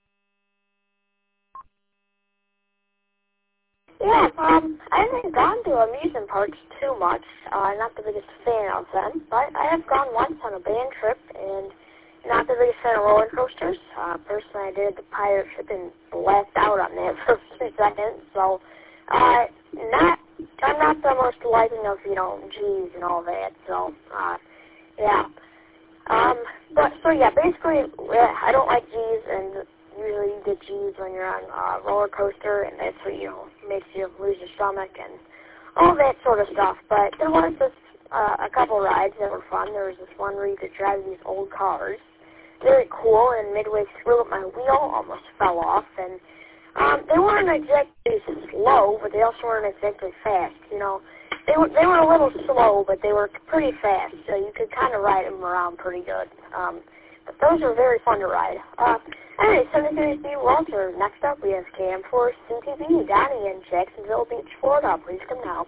Yeah, um, I haven't gone to amusement parks too much. Uh, not the biggest fan of them, but I have gone once on a band trip, and not the biggest fan of roller coasters. Uh, personally, I did the pirate ship and blacked out on that for a few seconds, so uh, not. I'm not the most liking of, you know, G's and all that, so, uh, yeah. Um, but, so, yeah, basically, yeah, I don't like G's, and usually you get G's when you're on a roller coaster, and that's what, you know, makes you lose your stomach and all that sort of stuff. But there was this, uh, a couple rides that were fun. There was this one where you could drive these old cars. Very cool, and midway through it, my wheel almost fell off, and Um, they weren't exactly slow, but they also weren't exactly fast. You know, they were they were a little slow, but they were pretty fast, so you could kind of ride them around pretty good. Um, but those were very fun to ride. Uh, anyway, seventy-three Steve Walter. Next up, we have K M four C T B, Donnie in Jacksonville Beach, Florida. Please come now.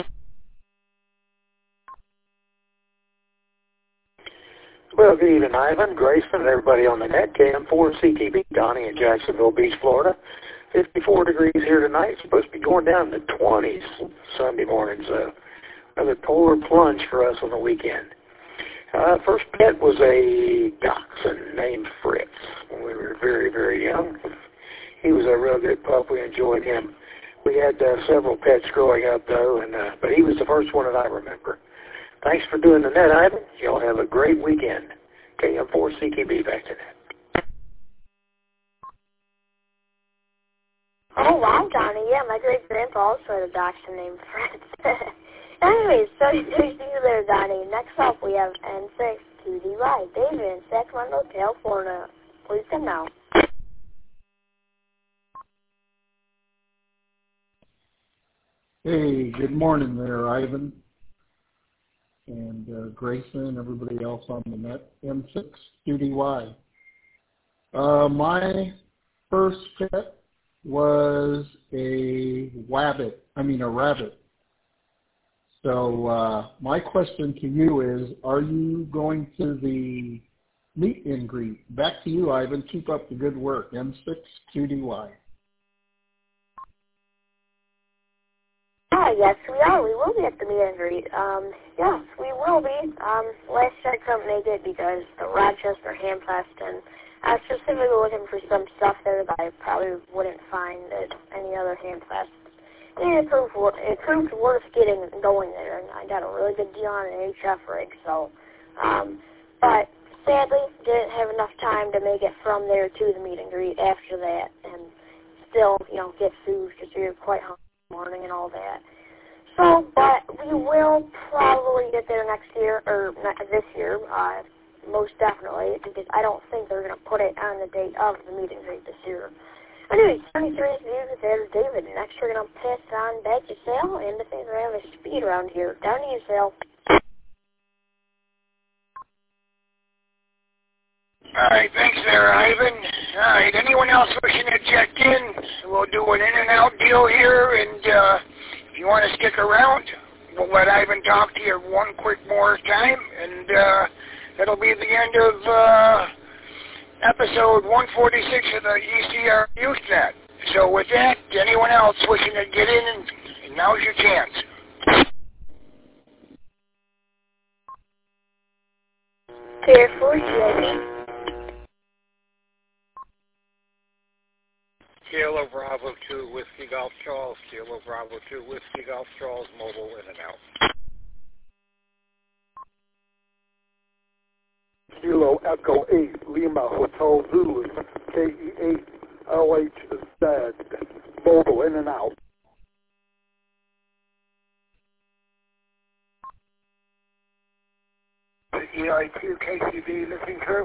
Well, good evening, Ivan, Grayson, and everybody on the net. K M four C T B, Donnie in Jacksonville Beach, Florida. fifty-four degrees here tonight. It's supposed to be going down to twenties Sunday morning, so another polar plunge for us on the weekend. Uh, first pet was a dachshund named Fritz when we were very, very young. He was a real good pup. We enjoyed him. We had uh, several pets growing up, though, and uh, but he was the first one that I remember. Thanks for doing the net, Ivan. Y'all have a great weekend. K M four C T B back to net. Oh, wow, Johnny. Yeah, my great-grandpa also had a dachshund named Fritz. Anyways, so you see you there, Donnie. Next up, we have N six Q D Y, David in Sacramento, California. Please come now. Hey, good morning there, Ivan. And uh, Grayson and everybody else on the net. M six Q D Y. Uh, my first pet was a wabbit. I mean a rabbit. So uh, my question to you is, are you going to the meet and greet? Back to you, Ivan. Keep up the good work. M six Q D Y. Ah, yes, we are. We will be at the meet and greet. Um, yes, we will be. Um, last year I couldn't make it because the Rochester Hamfest, and I was specifically looking for some stuff there that I probably wouldn't find at any other Hamfest. And it proved, it proved worth getting going there, and I got a really good deal on an H F rig, so, um, but sadly didn't have enough time to make it from there to the meet and greet after that, and still, you know, get food because we were quite hungry in the morning and all that. So, but we will probably get there next year, or not this year, uh, most definitely, because I don't think they're going to put it on the date of the meet and greet this year. Anyway, seventy-three views, there's David. Next, we're going to pass it on back to Sal, and I think we're going to have a speed round here. Down to you, Sal. All right, thanks there, Ivan. All right, anyone else wishing to check in? We'll do an in-and-out deal here, and uh, if you want to stick around, we'll let Ivan talk to you one quick more time, and uh, that'll be the end of uh, episode one forty-six of the E C R YouthNet. So with that, anyone else wishing to get in, and now's your chance. Clear for you. Kilo Bravo two, Whiskey Golf Charles. Kilo Bravo two, Whiskey Golf Charles, mobile in and out. Kilo Echo eight, Lima Hotel Zulu, K E eight L H Z, mobile in and out. E I two K C B listening through.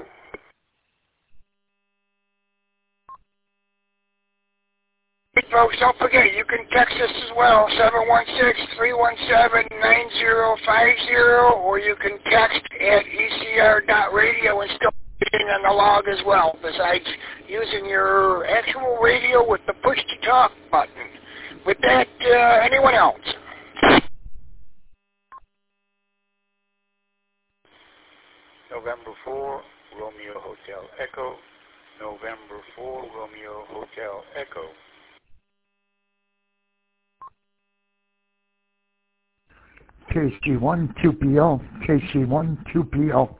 Hey folks, don't forget, you can text us as well, seven one six, three one seven, nine zero five zero, or you can text at E C R dot radio and still get in on the log as well, besides using your actual radio with the push-to-talk button. With that, uh, anyone else? November four, Romeo Hotel Echo. November four, Romeo Hotel Echo. K C one, two P L, K C one, two P L.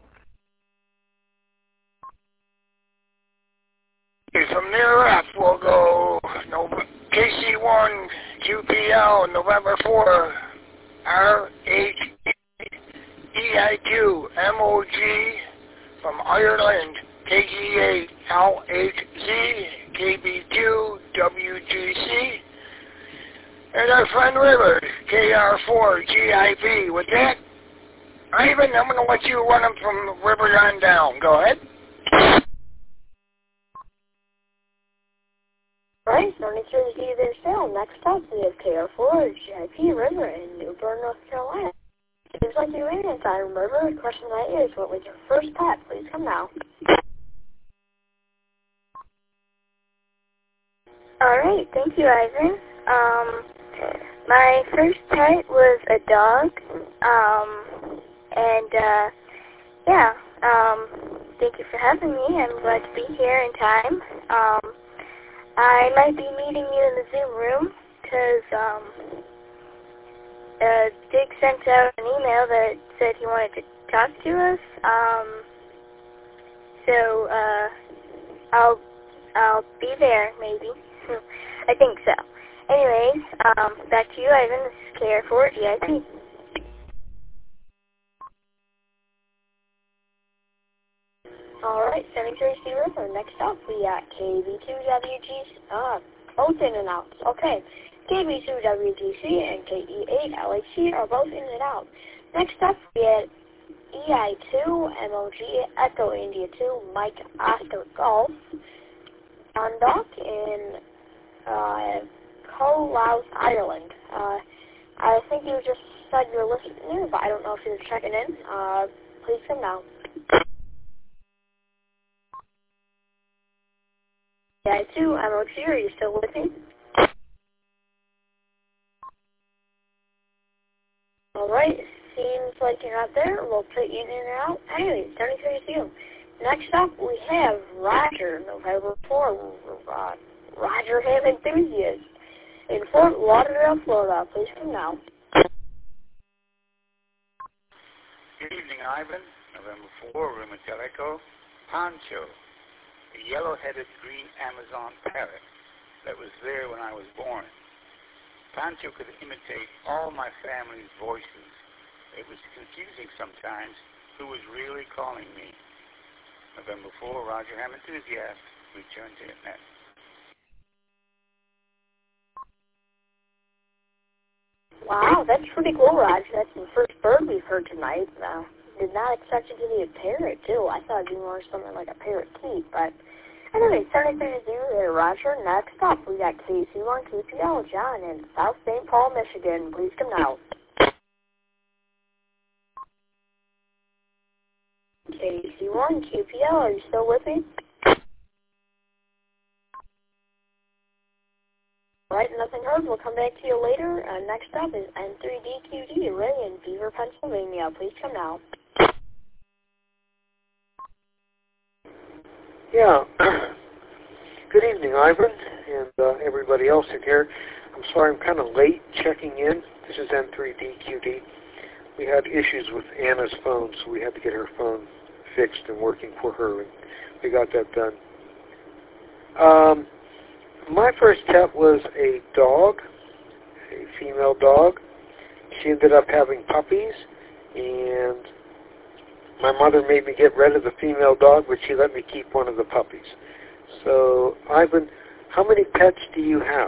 Okay, from there up, we'll go K C one, Q P L, November four, R H E I Q, M O G, from Ireland, K G eight, L H Z, K B Q, W G C, and our friend River, K R four, G I P. With that, Ivan, I'm going to let you run them from River on down. Go ahead. Right, so next up we have K R four G I P River in New Bern, North Carolina. Seems like you're in in time, River. The question tonight is, what was your first pet? Please come now. Alright, thank you, Ivan. Um, my first pet was a dog, um, and, uh, yeah, um, thank you for having me. I'm glad to be here in time. Um, I might be meeting you in the Zoom room, because, um, uh, Dick sent out an email that said he wanted to talk to us, um, so, uh, I'll, I'll be there, maybe. I think so. Anyways, um, back to you, Ivan. This is K R four G I P. Alright, seventy-three C River. Next up, we got K B two W G C. Ah, both in and out. Okay. K B two W G C and K E eight L H C are both in and out. Next up, we had E I two M O G Echo India two Mike Oscar Golf on dock in uh, Co-Louth, Ireland. Uh, I think you just said you were listening, but I don't know if you're checking in. Uh, please come now. E I two M O G, are you still with me? Alright, seems like you're not there. We'll put you in and out. Anyways, seventy-three C U. Next up, we have Roger, November fourth. Uh, Roger Ham Enthusiast in Fort Lauderdale, Florida. Please come now. Good evening, Ivan. November fourth, Rumateleco, Pancho, a yellow-headed green Amazon parrot that was there when I was born. Pancho could imitate all my family's voices. It was confusing sometimes who was really calling me. November fourth, Roger Ham Enthusiast. Return to net. Wow, that's pretty cool, Roger. That's the first bird we've heard tonight. Uh, did not expect it to be a parrot, too. I thought it'd be more something like a parakeet, but anyway, seventy-three to zero there, Roger. Next up, we got K C one Q P L, John in South Saint Paul, Michigan. Please come now. K C one Q P L, are you still with me? Alright, nothing heard. We'll come back to you later. Uh, next up is N three D Q D, Ray in Beaver, Pennsylvania. Please come now. Yeah. Good evening, Ivan, and uh, everybody else in here. I'm sorry I'm kind of late checking in. This is N three D Q D. We had issues with Anna's phone, so we had to get her phone fixed and working for her, and we got that done. Um, my first pet was a dog, a female dog. She ended up having puppies, and my mother made me get rid of the female dog, but she let me keep one of the puppies. So, Ivan, how many pets do you have?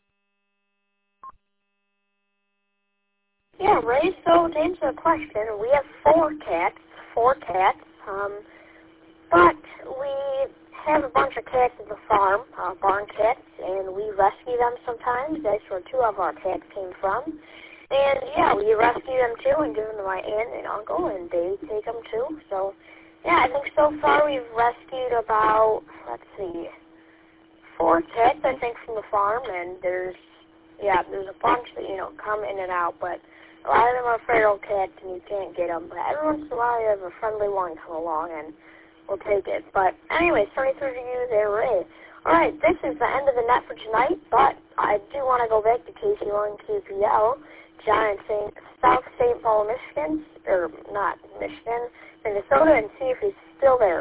Yeah, Ray, so to answer the question, we have four cats, four cats, um, but we have a bunch of cats at the farm, uh, barn cats, and we rescue them sometimes. That's where two of our cats came from. And, yeah, we rescue them, too, and give them to my aunt and uncle, and they take them, too. So, yeah, I think so far we've rescued about, let's see, four cats, I think, from the farm, and there's, yeah, there's a bunch that, you know, come in and out, but a lot of them are feral cats, and you can't get them. But every once in a while, you have a friendly one come along, and we'll take it. But anyway, seventy-three to you there, Ray. All right, this is the end of the net for tonight, but I do want to go back to K C one Q P L, John in Saint, South Saint Paul, Michigan, or not Michigan, Minnesota, and see if he's still there.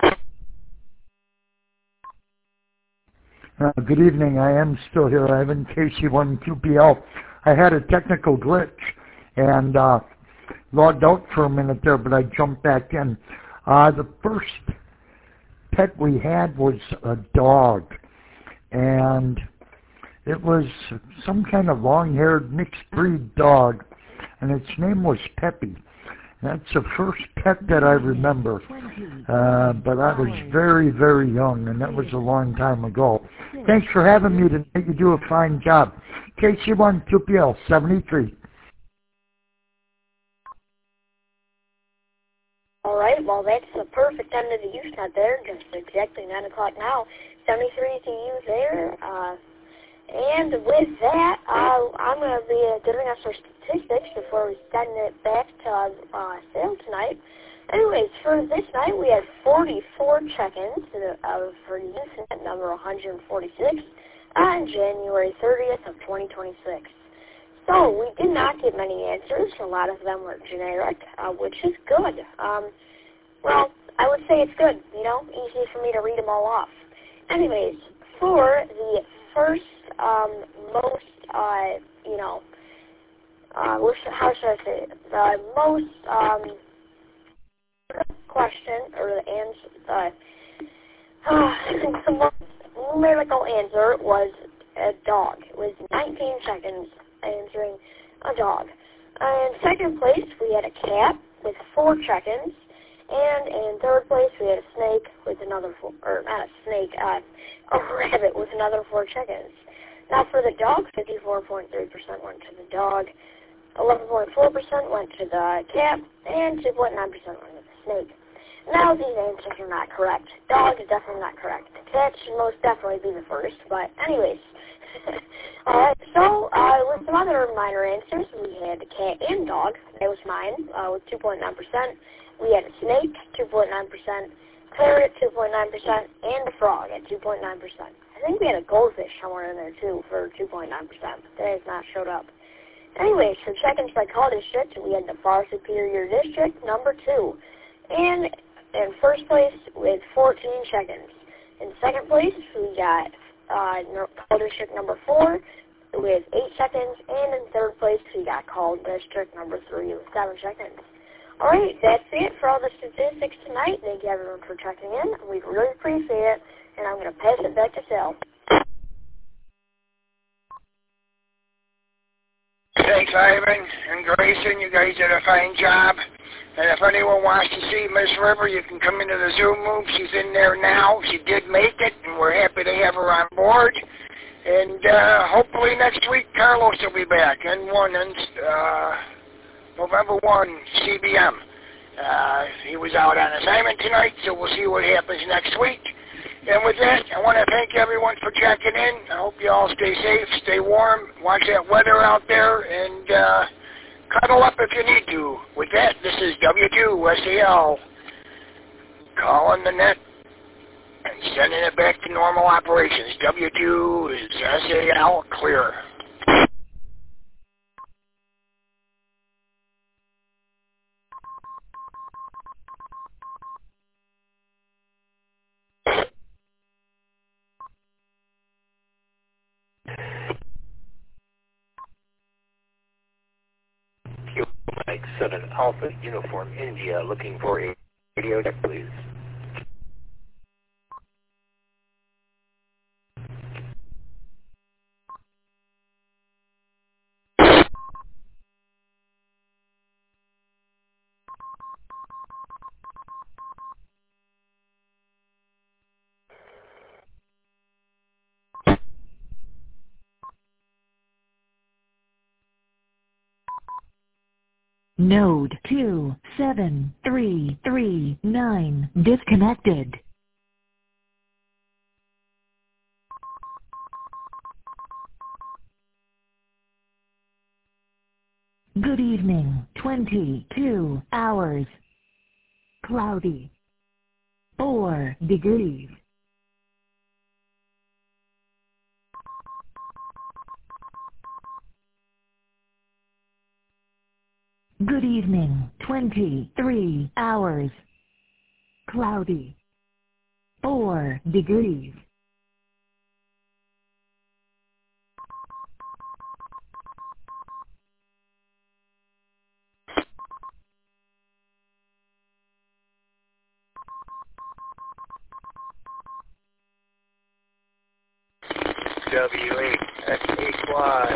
Uh, good evening. I am still here. I'm in K C one Q P L. I had a technical glitch and uh, logged out for a minute there, but I jumped back in. Uh, the first pet we had was a dog, and it was some kind of long-haired mixed breed dog, and its name was Peppy. That's the first pet that I remember. Uh, but I was very, very young, and that was a long time ago. Thanks for having me tonight. You do a fine job. K C one Q P L seventy-three. All right, well, that's the perfect end of the Usenet there, just exactly nine o'clock now. seventy-three to you there. Uh, and with that, uh, I'm going to be uh, giving us our statistics before we send it back to uh, sale tonight. Anyways, for this night, we had forty-four check-ins uh, for Usenet number one hundred forty-six on January thirtieth of twenty twenty-six. So we did not get many answers. A lot of them were generic, uh, which is good. Um, well, I would say it's good, you know, easy for me to read them all off. Anyways, for the first um, most, uh, you know, uh, how should I say it? The most um, question, or the answer, uh, the most numerical answer was a dog. It was nineteen seconds answering a dog. In second place, we had a cat with four check-ins. And in third place, we had a snake with another four, or not a snake, uh, a rabbit with another four chickens. Now for the dog, fifty-four point three percent went to the dog, eleven point four percent went to the cat, and two point nine percent went to the snake. Now these answers are not correct. Dog is definitely not correct. Cat should most definitely be the first, but anyways. Alright, so uh, with some other minor answers, we had cat and dog. That was mine, uh, with two point nine percent. We had a snake, two point nine percent, parrot, two point nine percent, and a frog at two point nine percent. I think we had a goldfish somewhere in there, too, for two point nine percent, but that has not showed up. Anyways, for check-ins by call district, we had the Far Superior District, number two, and in first place with fourteen check-ins. In second place, we got uh, call district number four with eight check-ins, and in third place, we got call district number three with seven check-ins. Alright, that's it for all the statistics tonight. Thank you everyone for checking in. We really appreciate it, and I'm going to pass it back to Sal. Thanks, Ivan and Grayson. You guys did a fine job. And if anyone wants to see Miss River, you can come into the Zoom room. She's in there now. She did make it, and we're happy to have her on board. And uh, hopefully next week, Carlos will be back. N one, and uh, November first, C B M. Uh, he was out on assignment tonight, so we'll see what happens next week. And with that, I want to thank everyone for checking in. I hope you all stay safe, stay warm, watch that weather out there, and uh, cuddle up if you need to. With that, this is W two S A L calling the net and sending it back to normal operations. W two is S A L clear. Mike seven Alpha Uniform India, looking for a radio check, please. Node two seven three three nine disconnected. Good evening, twenty-two hours. Cloudy. four degrees. Good evening, twenty-three hours. Cloudy. four degrees. W eight X H Y,